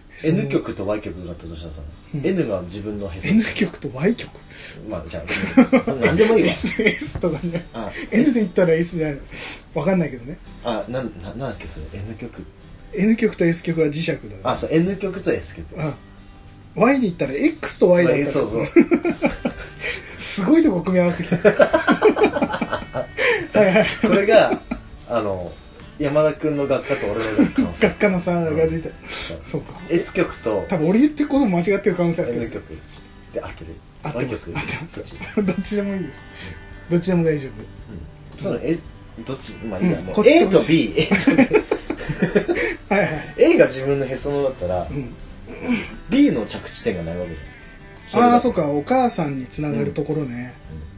B: N 極と Y 極があったとしたらさ、うん、N が自分のへそ
A: N 極と Y 極、
B: まあじゃあ何でもいいわ
A: エスエス とかね。あ N で言ったら S じゃないの分かんないけどね。
B: あ、な、な、なんだっけそれ N 極
A: N 極と S 極は磁石だ、ね、
B: あ、そう N 極と S 極。うん
A: Y で言ったら X と Y だったら、
B: そうそう。
A: すごいとこ組み合わせてきた。はいはい。
B: これがあの山田君の学科と俺の学科の
A: 学科の差が出て、うん、そうか。
B: S 極と
A: 多分俺言ってること間違ってる可能性ある。
B: N 極で合ってる。
A: 合ってます。合ってます。どっちでもいいです。どっちでも大丈夫。
B: うん、そのえどっちまあいいや、うん、もう A と B。はいはい。A が自分のへそのだったら。うん、B の着地点がないわけじゃん。
A: ああ、そうか、お母さんにつながるところね。
B: うんうん、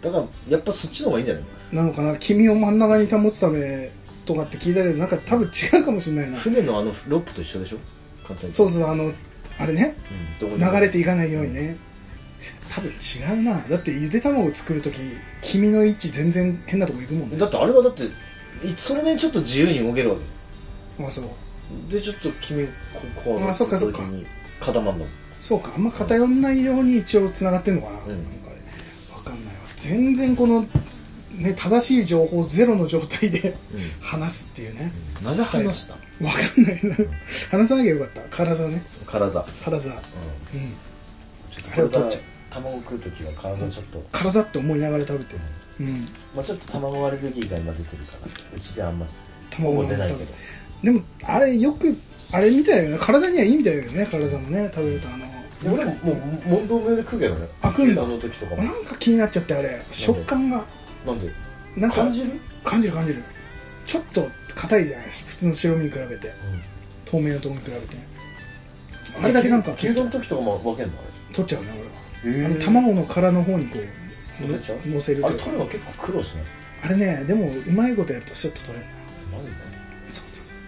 B: だからやっぱそっちの方がいいんじゃない
A: なのかな。君を真ん中に保つためとかって聞いたけど、なんか多分違うかもしれないな。
B: 船のあのロープと一緒でしょ。簡単に
A: そうそう、あのあれね、
B: うん、
A: 流れていかないようにね、多分違うな。だってゆで卵作るとき黄身の位置全然変なとこ行くもんね。
B: だってあれはだってそれねちょっと自由に動けるわけ。
A: あ、そう
B: でちょっと黄身ここう
A: あ、そっかそっか
B: 固まんの。
A: そうか、あんま偏んないように一応つながってんのかな、うん、なんか分かんないわ。全然このね、正しい情報ゼロの状態で、うん、話すっていうね、
B: うん、なぜ話した
A: 分かんないな話さなきゃよかった。体ね、
B: 体
A: 体、うん、うん、
B: ちょっとあれを取っちゃう。卵食うときは体ちょっと
A: 体って思いながら食べてる、うん、
B: まあちょっと卵アレルギーが今出てるからうちであんま卵出ないけど、
A: でもあれよくあれみたいだよね、体にはいいみたいだよね、体もね、食べると。あの
B: 俺ももう問答無用で食うけどね。
A: あ、食うんだ。
B: あの時とかも
A: なんか気になっちゃって、あれ食感が
B: なんで
A: なんか
B: 感じる
A: 感じる感じる。ちょっと硬いじゃない、普通の白身に比べて、うん、透明なところに比べて、あれだけなんか
B: 牛丼の時とかも分けんのあれ
A: 取っちゃうね俺は。あの卵の殻の方にこう
B: 乗せちゃう、
A: 乗せると。
B: あれ取るの結構苦労しない？
A: あれね、でもうまいことやるとスッと取れるんだよ。
B: マジで？
A: そうそうそう。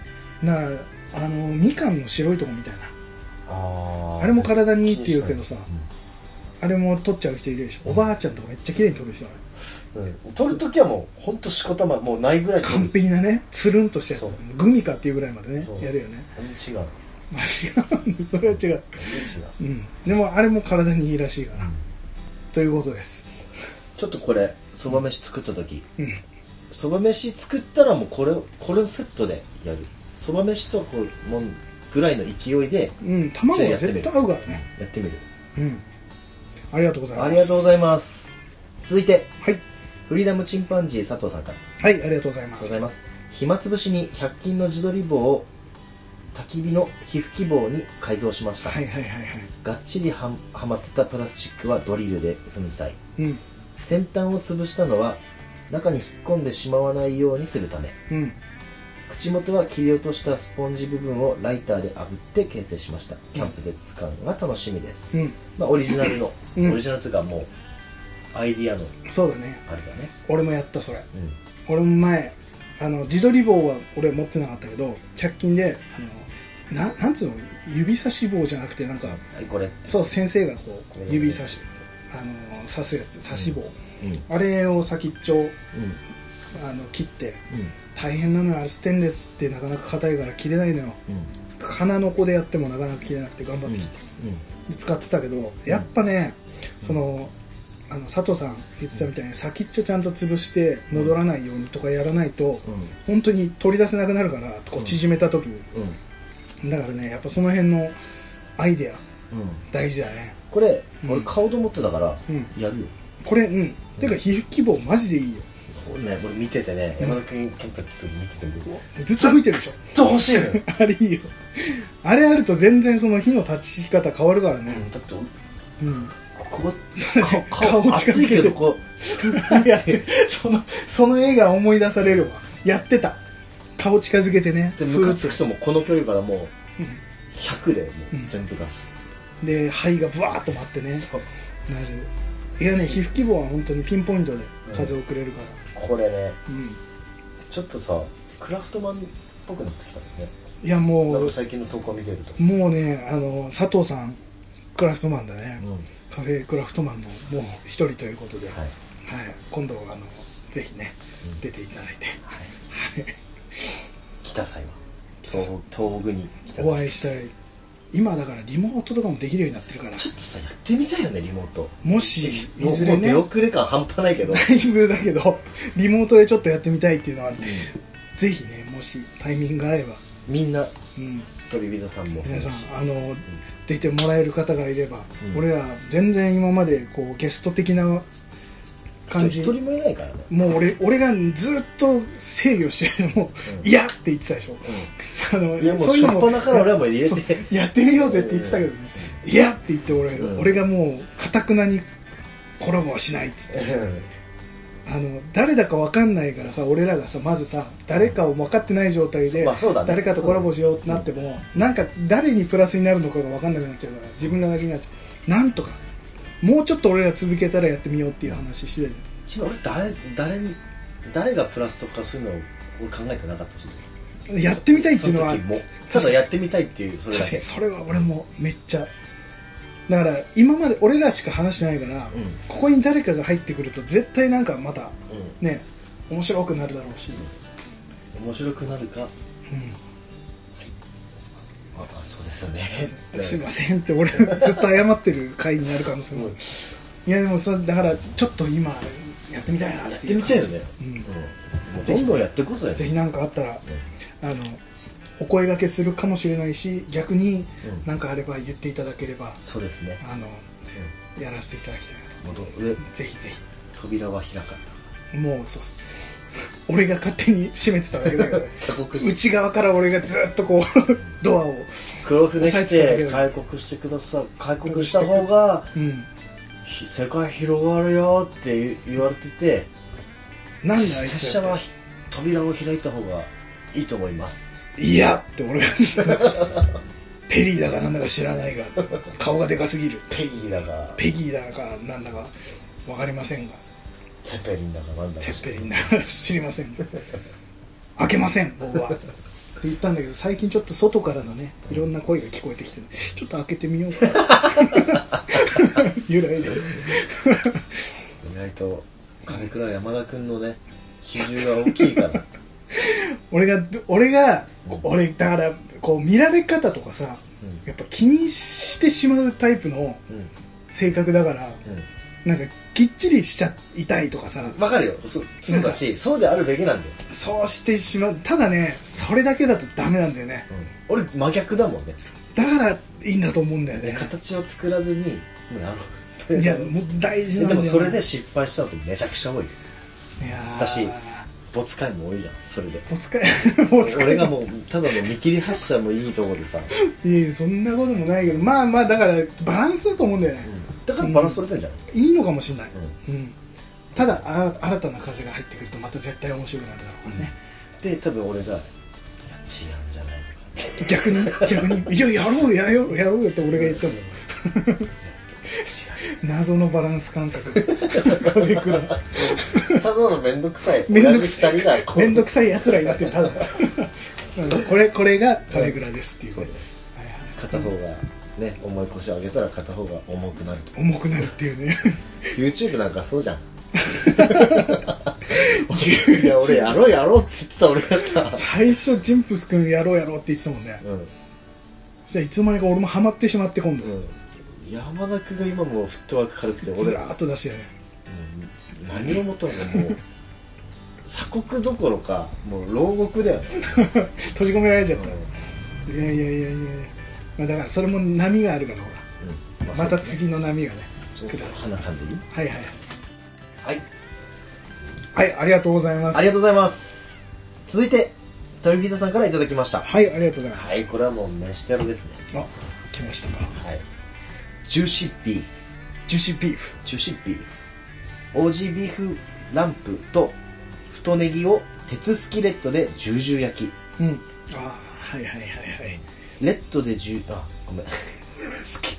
A: だからあのみかんの白いとこみたいな、
B: あ
A: あれも体にいいって言うけどさ、うん、あれも取っちゃう人いるでしょ、うん、おばあちゃんとかめっちゃ綺麗に取る人あ
B: れ、うん、取るときはもうほんとしこたまもうないぐらい
A: 完璧なね、つるんとしたやつ、グミかっていうぐらいまでねやるよね。
B: 違う、
A: まあ違うそれは違う、うん、でもあれも体にいいらしいから、うん、ということです。
B: ちょっとこれそば飯作った時、そば飯作ったらもうこれこれをセットでやる。そば飯とこうもんぐらいの勢いで、
A: うん、卵は絶対合うからね。
B: やってみる。
A: うん。ありがとうございます。
B: ありがとうございます。続いて、
A: はい。
B: フリーダムチンパンジー佐藤さんから。
A: はい、ありがとうございます。
B: ございます。暇つぶしにひゃく均の自撮り棒を焚き火の皮膚希望に改造しました。
A: はいはいはいはい。
B: がっちりははまってたプラスチックはドリルで粉砕。うん。先端を潰したのは中に引っ込んでしまわないようにするため。うん。口元は切り落としたスポンジ部分をライターで炙って形成しました。キャンプで使うのが楽しみです。うん、まあオリジナルの、うん、オリジナルというかもうアイディアの
A: そうだね。
B: あれだね。
A: 俺もやったそれ。うん、俺も前あの自撮り棒は俺は持ってなかったけどひゃく均であのななんつうの指差し棒じゃなくてなんか、
B: はい、これ
A: そう先生がこう指差しあの刺すやつ刺し棒、うんうん、あれを先っちょ、うん、あの切って。うん大変なのよ、あれステンレスってなかなか硬いから切れないのよ、うん、金の子でやってもなかなか切れなくて頑張って切って、うんうん、使ってたけどやっぱね、うん、そのあの佐藤さん言ってたみたいに先っちょちゃんと潰して戻らないようにとかやらないと、うん、本当に取り出せなくなるからこう縮めた時に、うん、だからねやっぱその辺のアイデア、うん、大事だね。
B: これ、うん、俺買おうと思ってたからやるよ、
A: これうんていうか皮膚希望マジでいいよ。
B: ね、これ見ててね、山田君キャンプやった時見てても
A: ずっと吹いてるでしょ。
B: ずっと欲しいのよ
A: あれいいよ。あれあると全然その火の立ち方変わるからね、
B: うん、だって
A: うん、
B: ここ
A: 顔近づけてこうやってそのその絵が思い出されるわ。やってた顔近づけてね。
B: で向かってくともこの距離からもうひゃくでもう全部出す、
A: うん、で肺がブワーッと待ってねそうなる。いやね皮膚希望は本当にピンポイントで風をくれるから、
B: うんこれね、うん、ちょっとさクラフトマンっぽくなってきたね。
A: いやもう
B: なんか最近の投稿見てると
A: もうねあの佐藤さんクラフトマンだね、うん、カフェクラフトマンのもう一人ということで、はいはい、今度あのぜひね、うん、出ていただいて、はい、
B: 来た際は東北に来た
A: お会いしたい。今だからリモートとかもできるようになってるから
B: ちょっとさやってみたいよねリモート。
A: もしいずれね
B: 出遅れ感半端ないけど
A: だいぶだけどリモートでちょっとやってみたいっていうのは、うん、ぜひねもしタイミングが合えば
B: みんな、うん、鳥人さんも
A: 皆さんあの、うん、出てもらえる方がいれば、うん、俺ら全然今までこうゲスト的な感じ
B: 一人もいないからね。
A: もう俺俺がずっと制御してるのも、うん、いやって言ってたでしょ、うん、あの
B: いやもうそういうのもから俺はもう入れて
A: やってみようぜって言ってたけどね、うん、いやって言って俺、うん、俺がもうかたくなにコラボはしないっつって、うん、あの誰だか分かんないからさ俺らがさまずさ誰かを分かってない状態で、まあそうだね、誰かとコラボしようってなっても、うん、なんか誰にプラスになるのかが分かんなくなっちゃうから自分らだけになっちゃう。なんとかもうちょっと俺ら続けたらやってみようっていう話して
B: ち俺誰誰に誰がプラスとかそういうのを俺考えてなかったし、
A: やってみたいっていうのは
B: ただやってみたいっていうそれだけ。
A: 確かにそれは俺もめっちゃだから今まで俺らしか話してないから、うん、ここに誰かが入ってくると絶対なんかまた、うん、ね面白くなるだろうし、
B: 面白くなるか、うん、ああそうですよね
A: すいませんって俺ずっと謝ってる回になる可能性も、うん、いやでもそだからちょっと今やってみたいなっていう
B: やってみたいよね、うんうん、もうどんどんやってこそや
A: ぜひ何かあったら、うん、あのお声掛けするかもしれないし、逆に何かあれば言っていただければ、うん、
B: そうですね、
A: あの、うん、やらせていただきたいなと。
B: 上
A: ぜひぜひ
B: 扉は開かれた。
A: もうそうそう俺が勝手に閉めてただけだけど内側から俺がずっとこうドアを
B: 黒船来て開国してください、開国した方が、うん、世界広がるよって言われてて、
A: なんで
B: 拙者は扉を開いた方がいいと思います。
A: いやって俺がペリーだかなんだか知らないが顔がでかすぎる。
B: ペギーだか
A: ペギーだかなんだか分かりませんが、
B: セッペリンだかなんだか
A: セッペリンだか知りません開けません僕はって言ったんだけど、最近ちょっと外からのねいろんな声が聞こえてきて、ちょっと開けてみようか由来で意
B: 外と金倉山田君のね比重が大きいから
A: 俺が俺が、うん、俺だからこう見られ方とかさ、うん、やっぱ気にしてしまうタイプの性格だから、うん、なんかきっちりしちゃいたいとかさ、
B: わかるよ。 そ, そうだしそうであるべきなんだよ。
A: そうしてしまう。ただねそれだけだとダメなんだよね、
B: うん、俺真逆だもんね。
A: だからいいんだと思うんだよね。
B: 形を作らずにもうやろう。
A: いやもう大事なんだよ、ね、
B: でもそれで失敗したのってめちゃくちゃ多い。いや
A: ー
B: だしボツ回も多いじゃん。それで
A: ボツ回ボツ回
B: 俺がもうただの見切り発車もいいところでさ
A: いやそんなこともないけど、まあまあだからバランスだと思うんだよね、
B: うん、だからバランス取れてるんじゃない、
A: うん、いいのかもしれない、うんうん、ただ新たな風が入ってくるとまた絶対面白くなるだろうからね、
B: うん、で多分俺がいや違うんじゃないのか
A: 逆に逆にいややろうやろうやろうよって俺が言っても謎のバランス感覚でこれくらい
B: ただのめんどくさい
A: めんどくさいめんどくさいやつらになってる。ただこれこれが金倉ですっていうことです、はいはい、
B: 片方がね重い腰を上げたら片方が重くなると
A: 重くなるっていうね
B: YouTube なんかそうじゃんいや俺やろうやろうって言ってた俺がさ
A: 最初ジンプス君やろうやろうって言ってたもんね、うん、そしたらいつの間にか俺もハマってしまって今度、うん、
B: 山田君が今もフットワーク軽くて俺
A: ずらーっと出してね、
B: うん、何をもとももう鎖国どころかもう牢獄だよね
A: 閉じ込められちゃった、うん、いやいやいやいやいや、まあ、だからそれも波があるからほら、うんまあ、また次の波がね
B: 来る。鼻かんでいい？
A: はいはい
B: はい
A: はい、ありがとうございます。
B: ありがとうございます。続いてトリフィーダさんからいただきました。
A: はい、ありがとうございます。
B: はい、これはもう飯テロですね。
A: あ、来ましたか。
B: はい。ジューシービーフ
A: ジューシービーフ
B: ジューシービーフオージービーフランプと太ネギを鉄スキレットでジュージュー焼き。
A: うん。ああ、はいはいはいはい。
B: レッドでジューあごめん好き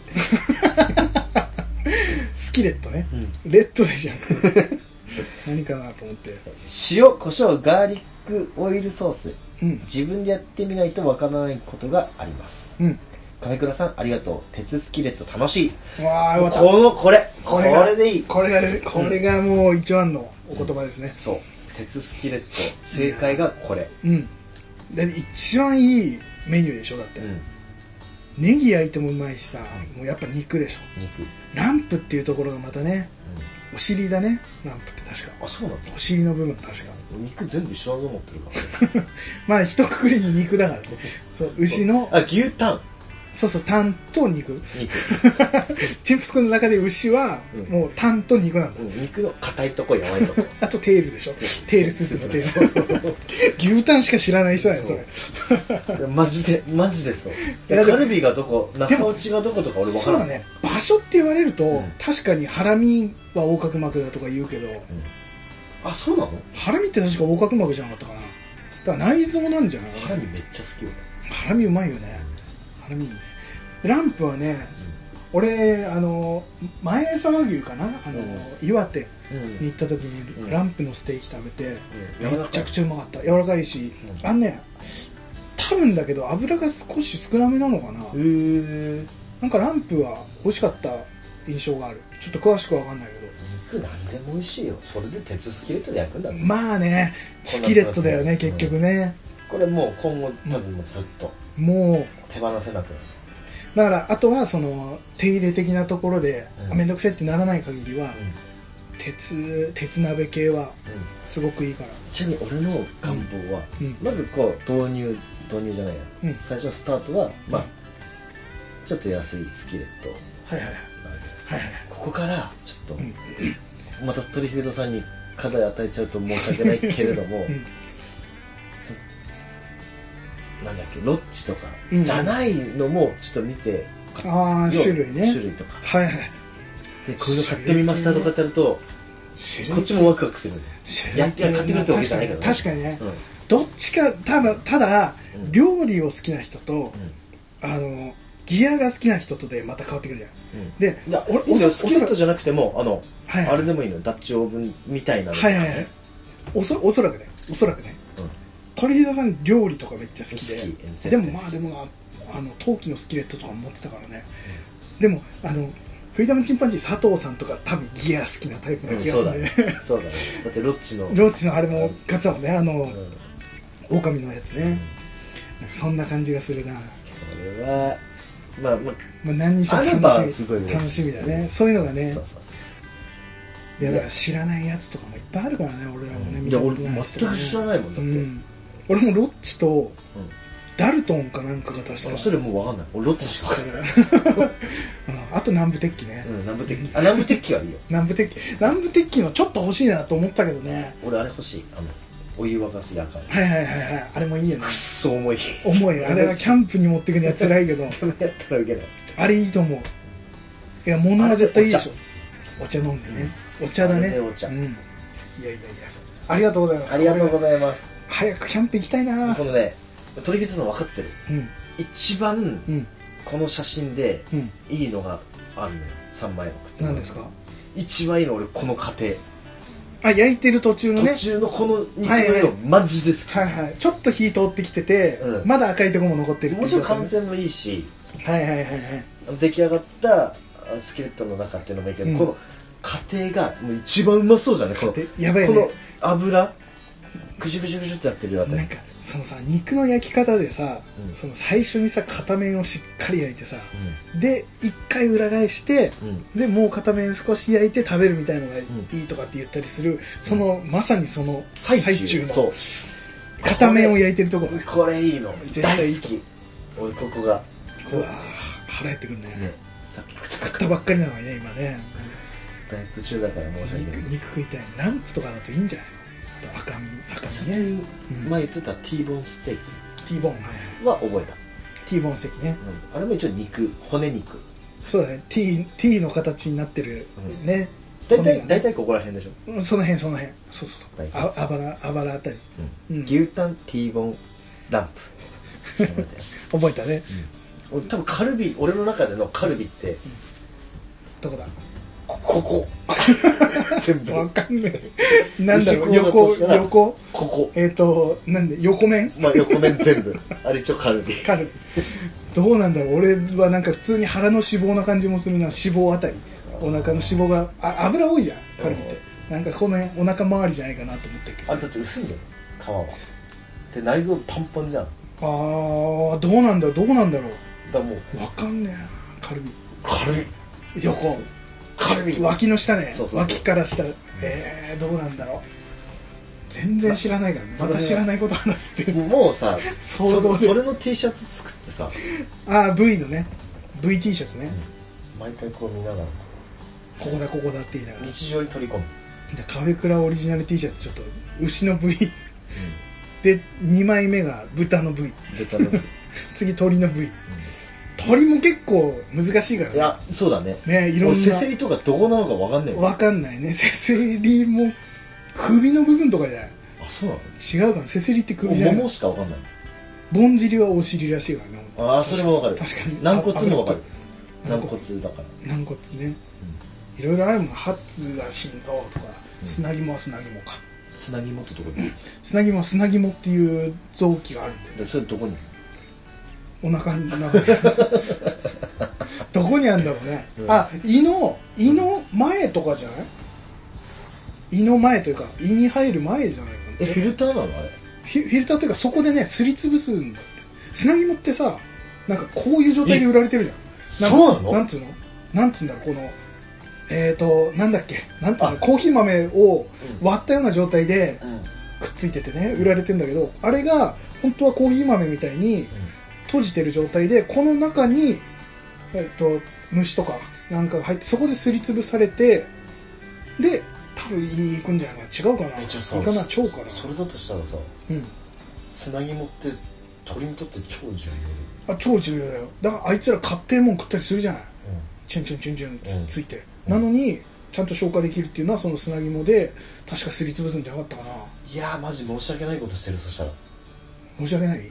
A: スキレットね、うん、レッドでじゃん何かなと思って。
B: 塩、胡椒、ガーリックオイルソース、
A: うん、
B: 自分でやってみないとわからないことがあります、うん、亀倉さんありがとう。鉄スキレット楽しい。
A: わあよかった。
B: このこれこれこれでいい。
A: これがこれがもう一番のお言葉ですね、
B: うん、そう鉄スキレット正解がこれ。
A: うんで一番いいメニューでしょ。だって、うん、ネギ焼いてもうまいしさ、もうやっぱ肉でしょ。
B: 肉。
A: ランプっていうところがまたね、うん、お尻だね。ランプって確か。
B: あ、そうなんだ。
A: お尻の部分確か。
B: 肉全部一緒だと思ってるから、ね、
A: まあ一括りに肉だからね。そう牛の
B: あ牛タン。
A: そうそうタンと肉。
B: 肉。
A: チンプス君の中で牛はもうタンと肉なんだ。
B: うん、肉の硬いとこ弱いとこ。
A: あとテールでしょ。テールスープのテール。牛タンしか知らない人だよそ
B: れ。マジでマジでそう。カルビがどこ、中落ちがどことか俺分からない。
A: そうだね。場所って言われると、うん、確かにハラミは横隔膜だとか言うけど、うん、
B: あそうなの？
A: ハラミって確か横隔膜じゃなかったかな。だから内臓なんじゃない？
B: ハラミめっちゃ好きよ。
A: ハラミうまいよね。ハラミいいね。ランプはね、 俺あの前沢牛かな、あの、うん、岩手に行った時に、うん、ランプのステーキ食べて、うん、めちゃくちゃうまかった。柔らかいし、うん、あのね多分だけど油が少し少なめなのかな。へー。なんかランプは美味しかった印象がある。ちょっと詳しくわかんないけど。
B: 肉なんでも美味しいよ。それで鉄スキレットで焼くんだもん。
A: まあね、スキレットだよね結局ね。
B: これもう今後多分もうずっと、
A: うん、もう
B: 手放せなくなる。
A: だからあとはその手入れ的なところで面倒、うん、くせってならない限りは、うん、鉄鉄鍋系はすごくいいから。
B: ちなみに俺の願望は、うん、まずこう導入導入じゃないや、うん、最初のスタートは、まあ、うん、ちょっと安いスキレット、
A: はいはいはいはい、
B: ここからちょっと、うん、また鳥姫さんに課題与えちゃうと申し訳ないけれども、うん、なんだっけロッチとかじゃないのもちょっと見て、
A: うん、ああ種類ね、
B: 種類とか、
A: はいはい、
B: でこういうの買ってみましたとかってやると、こっちもワクワクする。やって買ってくるってわけじゃないからね。
A: 確かにね、うん、どっちかただただ、うん、料理を好きな人と、うん、あのギアが好きな人とでまた変わってくるじゃん、うん、で
B: いや俺俺スキレットじゃなくてもあの、はいはい、あれでもいいの、ダッチオーブンみたいなの、
A: はいはいはい、おそおそらくねおそらくね、うん、鳥平さん料理とかめっちゃ好きで、好きでもまあでもあの陶器のスキレットとか持ってたからね、うん、でもあのフリーダムチンパンジー佐藤さんとか多分ギア好きなタイプな気がするね、
B: うん、そうだね、そうだね、だってロッチの
A: ロッチのあれも買ってたもんね、あの、うん、狼のやつね、うん、なんかそんな感じがするな。こ
B: れはまあまあ、
A: まあ、何にしても楽しみ、楽しみだね、そういうのがね。そうそうそう、いやだから知らないやつとかもいっぱいあるからね、俺らもね、見たことないやつとか、ね、
B: いや俺全く知らないもんだって、うん、
A: 俺もロッチと、うん、ダルトンかなんかが確か、
B: それもう分かんない、俺ロッチしか分かんない
A: あと南部鉄器ね、
B: うん、南部鉄器、あ、南部鉄器はいいよ
A: 南部鉄器、南部鉄器のちょっと欲しいなと思ったけどね。
B: 俺あれ欲しい、あのお湯沸かすやかん、
A: はいはいはいはい、あれもいいよね。
B: くっそ重い
A: 重い、あれはキャンプに持ってくには辛いけど
B: でもやったらウケない、あ
A: れいいと思う。いや物は絶対いいでしょ。お茶飲んでね、お茶だね、
B: お茶、うん、いやい
A: やいや、ありがとうございます。
B: ありがとうございます。
A: 早くキャンプ行きたいな。
B: このね、鳥人さん分かってる、うん、一番、うん、この写真でいいのがあるのよ、さんまい送って。
A: 何ですか？
B: 一番いいの俺この過程、
A: あ、焼いてる途中のね、
B: 途中のこの肉の色、マジです。
A: はいはい、ちょっと火通ってきてて、うん、まだ赤いところも残ってるっていう、
B: もちろん完成もいいし、
A: はいはいはいはい、
B: 出来上がったスキレットの中っていうのもいいけど、うん、この過程がもう一番うまそうじゃね、この
A: やばいね、
B: この油ぐじゅぐじゅぐじゅってやってるよ、
A: なんかそのさ、肉の焼き方でさ、うん、その最初にさ片面をしっかり焼いてさ、うん、で一回裏返して、うん、でもう片面少し焼いて食べるみたいのがいいとかって言ったりする、そのまさにその最中の片面を焼いてるところ、ね、
B: これいいの大好き、俺ここが
A: うわ腹減ってくるね、ね、さっき食ったばっかりなのにね今ね、
B: ダイエット中だからもう
A: 肉、肉食いたい、ランプとかだといいんじゃないの。赤身、赤身ね、
B: うん、前言ってた T ボーンステーキ
A: T ボーン、はい、
B: は覚えた
A: T ボーンステーキね、うん、
B: あれも一応肉、骨肉、
A: そうだね、 T, T の形になってる、うん、ね、
B: 大体、大体ここら辺でしょ、
A: うん、その辺その辺、そうそうそう、あ、あばら、あばらあたり、
B: うんうん、牛タン T ボーンランプ
A: 覚えたね、
B: うん、俺多分カルビ、俺の中でのカルビって、うん、
A: どこだ、
B: ここ全部
A: わかんねえ、なんだろう、横横
B: ここ、
A: えっ、ー、となんで横面、
B: まあ横面全部あれ一応カルビ
A: カルビどうなんだろう、俺はなんか普通に腹の脂肪な感じもするな、脂肪あたり、お腹の脂肪が、あ、油多いじゃんカルビって、なんかこの辺お腹周りじゃないかなと思ってるけど、
B: あれだって薄いんだよ皮は、で内臓パンパンじゃん、あ
A: ー、どうなんだろう、どうなんだろう、
B: だも
A: うわかんねえ、カルビ
B: カルビ
A: 横
B: カルビ
A: 脇の下ね、
B: そうそうそう、
A: 脇から下、えー、どうなんだろう、全然知らないからね、また知らないこと話すって
B: もうさ
A: 想像で
B: そ, それの T シャツ作ってさ、
A: ああ V のね ブイT シャツね、うん、毎
B: 回こう見ながら
A: ここだここだって言いながら
B: 日常に取り込む、
A: じゃカフェクラオリジナル T シャツ、ちょっと牛の V、うん、でにまいめが豚の V、
B: 豚の V
A: 次鳥の V、うん、鳥も結構難しいからね。
B: いや、そうだね。
A: ね、いろんな。
B: せせりとかどこなのか分かんない。
A: 分かんないね。せせりも首の部分とかじゃない。
B: あ、そうなの？
A: 違うかな。せせりって首じゃない。
B: ももしか分かんない。
A: ぼんじりはお尻らしいからね。
B: ああ、それも分かる。
A: 確かに。
B: 軟骨も分かる。 軟骨だから
A: 軟骨ね、いろいろあるもん。ハツが心臓とか、うん、砂肝は砂肝か。
B: 砂肝ってどこに
A: 砂肝は砂肝っていう臓器があるんだよ。
B: でそれどこに
A: お腹の中にどこにあるんだろうね、うん、あ、胃の胃の前とかじゃない？胃の前というか胃に入る前じゃないかな。
B: え、フィルターなのあれ？
A: フィルターというかそこでねすりつぶすんだって。砂肝ってさ、なんかこういう状態で売られてるじゃん。
B: そうなの？
A: なんつうのなんつうんだろう、このえーとなんだっけ、なんていうの、コーヒー豆を割ったような状態でくっついててね、売られてるんだけど、あれが本当はコーヒー豆みたいに閉じてる状態で、この中にえーと虫とかなんかが入って、そこですりつぶされて、で多分胃に行くんじゃないかな。違うかな。胃かな、腸かな。
B: それだとしたらさ、うん、砂肝って鳥にとって超重
A: 要だよ。あ、超重要だよ。だからあいつら勝手にもん食ったりするじゃない、うん、チュンチュンチュンチュン つ, ついて、うん、なのにちゃんと消化できるっていうのはその砂肝で確かすりつぶすんじゃなかったかな。
B: いやーマジ申し訳ないことしてる。そしたら
A: 申し訳ない、うん、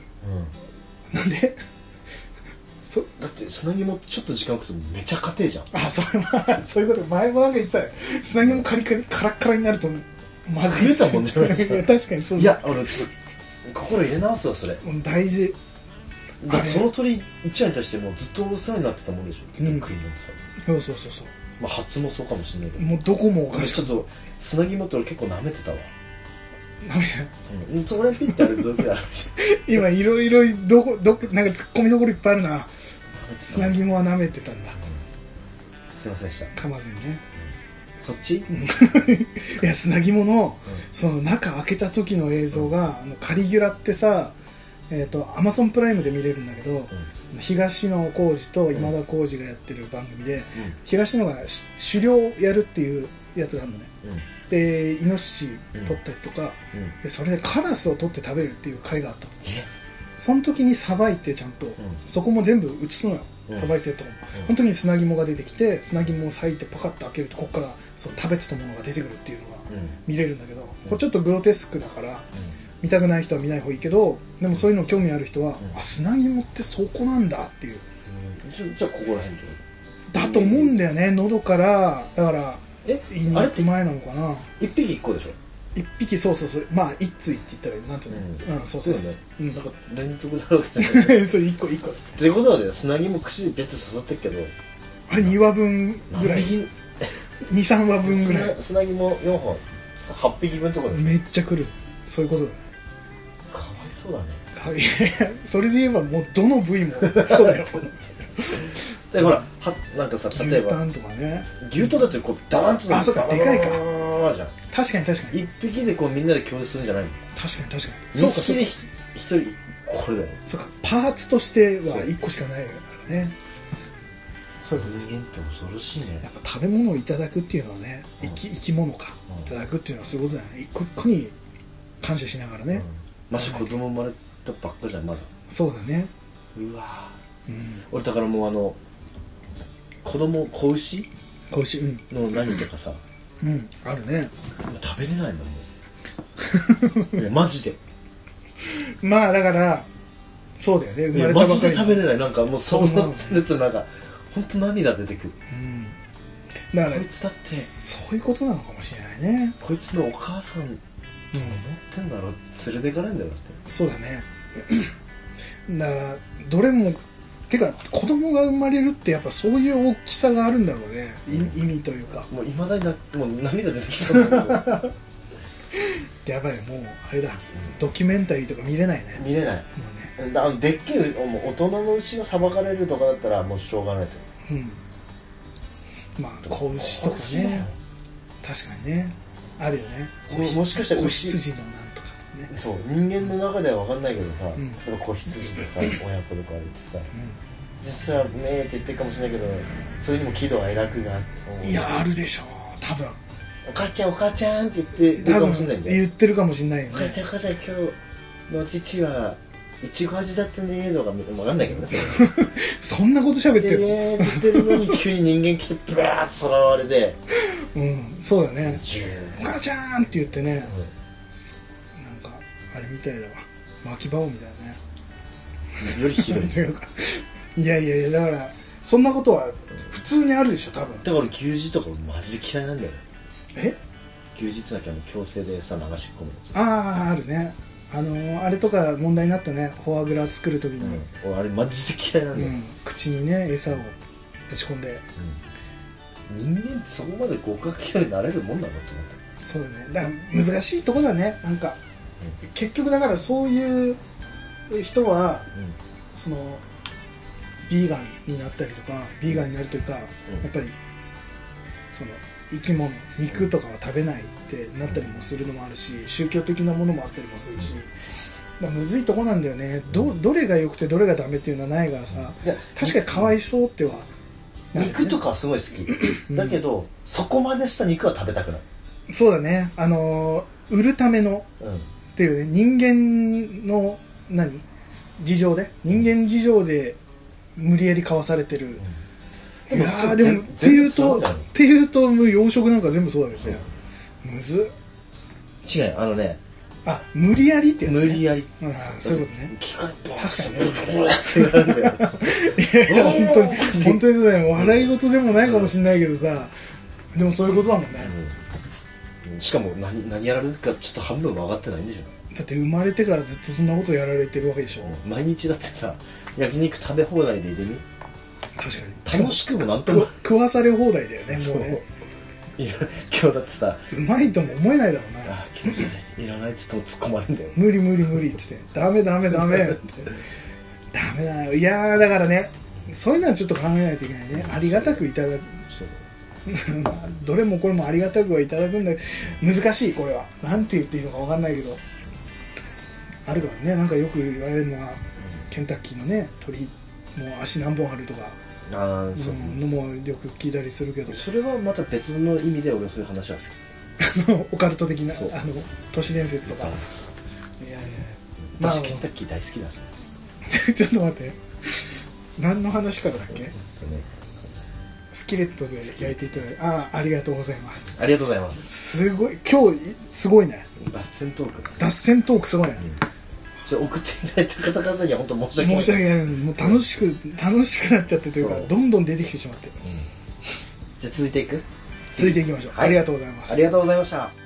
A: なんでそ
B: だって砂肝ってちょっと時間置くとめちゃ硬いじゃん。
A: あ、それはそういうこと。前もなんか言ってたよ。砂肝カリカリカラッカラになるとまずい。
B: 食えたもんじゃないですか。
A: 確かにそうだ。
B: いや俺ちょっと心入れ直すわそれ。
A: 大事
B: だからその鳥一羽に対してもうずっとお世話になってたもんでしょ。ずっと食い飲んでさ、
A: うん、そうそうそうそう。
B: まあ初もそうかもしれないけど、
A: もうどこもおかしく
B: ちょっと砂肝って俺結構舐めてたわ。
A: 舐めて
B: た、うん、それピッてある臓器だ
A: 今いろいろどこどこなんか突っ込みどころいっぱいあるな。砂肝は舐めてたんだ、
B: うん、すいませんでした。
A: 噛まずにね、
B: うん、そっちい
A: や砂肝の、うん、その中開けた時の映像が、うん、あのカリギュラってさ、えーと、アマゾンプライムで見れるんだけど、うん、東野幸治と今田耕司がやってる番組で、うん、東野が狩猟やるっていうやつがあるのね、うん、でイノシシ取ったりとか、うん、でそれでカラスを取って食べるっていう回があったの。その時にさばいてちゃんと、うん、そこも全部映すのよ。さばいてると、うん、本当に砂肝が出てきて砂肝を裂いてパカッと開けるとここからそう食べてたものが出てくるっていうのが見れるんだけど、うん、これちょっとグロテスクだから、うん、見たくない人は見ない方がいいけど、でもそういうの興味ある人は、うん、あ、砂肝ってそこなんだっていう、
B: うん、じゃあここら辺
A: だと思うんだよね。喉からだから
B: え
A: 胃に行く前なのかな。
B: 一匹一個でしょ。
A: 一匹、そうそうそう、まあ一対って言ったらいい、なんていうの、うん、うん、そうそうそう、うん、
B: なんか連続なわけじゃない
A: そう、一個一個
B: っていうことはね、砂肝串でペッて刺さってるけど、
A: あれにわぶんぐらい、に、さんわぶんぐらい、
B: 砂肝よんほんはっぴきぶんとかで
A: めっちゃくる。そういうことだね。
B: かわいそうだね。
A: いや、それで言えばもうどの部位もそうだよ
B: でほらはなんかさ、例えば
A: 牛タンとかね、
B: 牛タンだってこうダーンと、
A: あ、そうか、でかいか、
B: じゃん。
A: 確かに確かに
B: 一匹でこうみんなで共有するんじゃないの。
A: 確かに確かに。
B: そうか、そうか、一人これだよ。
A: そうか、パーツとしてはいっこしかないからね。そういうことです。
B: 人間って恐ろしいね。
A: やっぱ食べ物をいただくっていうのはね、うん、生き生き物か、うん、いただくっていうのはそういうことだよね。一個一個に感謝しながらね、うん、
B: まして子供生まれたばっかじゃんまだ。
A: そうだね。
B: うわ、うん、俺だからもうあの子供子牛
A: 子牛、うん、
B: の何とかさ、
A: うん、あるね。
B: もう食べれないんだもんいやマジで。
A: まあだからそうだよね、生まれたばかり。
B: マジで食べれない。なんかもう想像するとなんか本当涙出てくる、うん、だからこいつだってそういうことなのかもしれないね。 こいつのお母さんと思ってんだろ、うん、連れていかないんだよだって。
A: そうだねだからどれもてか子供が生まれるってやっぱそういう大きさがあるんだろうね、うん、意味というか。
B: もういまだになもう涙出てきそうだ
A: やばい、もうあれだ、うん、ドキュメンタリーとか見れないね。
B: 見れない、もうね、だでっけえ大人の牛がさばかれるとかだったらもうしょうがないと、うん、まあ子牛とかね、確かにね、あるよね。 も, もしかしたら子羊のなんとかとかね。そう、人間の中では分かんないけどさ、うん、例えば子羊でさ親子とかあるってさ、うん、実際はめーって言ってるかもしれないけど、それにも喜怒哀楽があって、いやあるでしょう多分。お母ちゃんお母ちゃんって言ってるかもしれないんだよ。言ってるかもしれないよね。お母ちゃんお母ちゃん今日の父はいちご味だったねとか分かんないけどねそ, そんなこと喋ってるねって言ってるのに急に人間来てブワーッとさらわれてうん、そうだね、お母ちゃんって言ってね、うん、なんかあれみたいだわ、巻き場王みたいなねよりひどい違うかいやいやいや、だから
A: そんなことは普通にあるでしょ多分。
B: だから俺牛耳とかマジで嫌いなんだよね。
A: え
B: 牛耳ってなきゃ強制でさ流し込むやつ。
A: あああるね。あのー、あれとか問題になったね。フォアグラ作るときに、うん、
B: 俺あれマジで嫌いなんだよ、うん、
A: 口にね餌をぶち込んで、
B: うん、人間ってそこまで極悪嫌いになれるもんなのって思った。
A: そうだね。だから難しいとこだね。なんか、うん、結局だからそういう人は、うん、そのビーガンになったりとかビーガンになるというか、うん、やっぱりその生き物肉とかは食べないってなったりもするのもあるし、宗教的なものもあったりもするし、まあ、むずいとこなんだよね。 ど, どれが良くてどれがダメっていうのはないからさ、いや確かにかわいそうっては、
B: ね、肉とかはすごい好きだけど、うん、そこまでした肉は食べたくない。
A: そうだね。あの売るための、うん、っていうね、人間の何事情で人間事情で無理やり買わされてる、うん、いやーでもっていうとっていうともう養殖なんか全部そうだけどね。むず
B: 違うあのね
A: あ無理やりってやつ、ね、
B: 無理やり、
A: うん、そういうことね。
B: 機械
A: 確かにねいや本当に本当にそうだよ。笑い事でもないかもしれないけどさ、でもそういうことだもんね、
B: うん、しかも 何, 何やられるかちょっと半分分かってないんでしょ。
A: だって生まれてからずっとそんなことやられてるわけでしょ、
B: うん、毎日だってさ焼肉食べ放題でいてみ。
A: 確かに
B: 楽しくもなんとも
A: 食わされ放題だよね。もうね
B: いや今日だってさ
A: うまいとも思えないだろうな。
B: あ今日いらないっつっても突っ込まれんだよ。
A: 無理無理無理っつってダメダメダメってダメだよ。いやーだからねそういうのはちょっと考えないといけないね。ありがたくいただくどれもこれもありがたくはいただくんだけど難しい。これはなんて言っていいのか分かんないけどあるからね。なんかよく言われるのが、うん、ケンタッキーのね鳥もう足何本あるとかあそう、うん、のもよく聞いたりするけど、
B: それはまた別の意味で俺そういう話は好
A: きオカルト的なあの都市伝説とか。いやいや
B: 私、まあ、ケンタッキー大好きだし
A: ちょっと待って何の話からだっけ、ね、スキレットで焼いていただいて あ, あありがとうございます。
B: ありがとうございます。
A: すごい今日すごいね。
B: 脱線トーク
A: 脱線トークすごいね、うん、
B: 送っていただいた方々には本当申し訳ない
A: 申し訳ない。もう楽しく楽しくなっちゃってというかどんどん出てきてしまって、うん、
B: じゃあ続いていく
A: 続いていきましょう、はい、ありがとうございます。
B: ありがとうございました。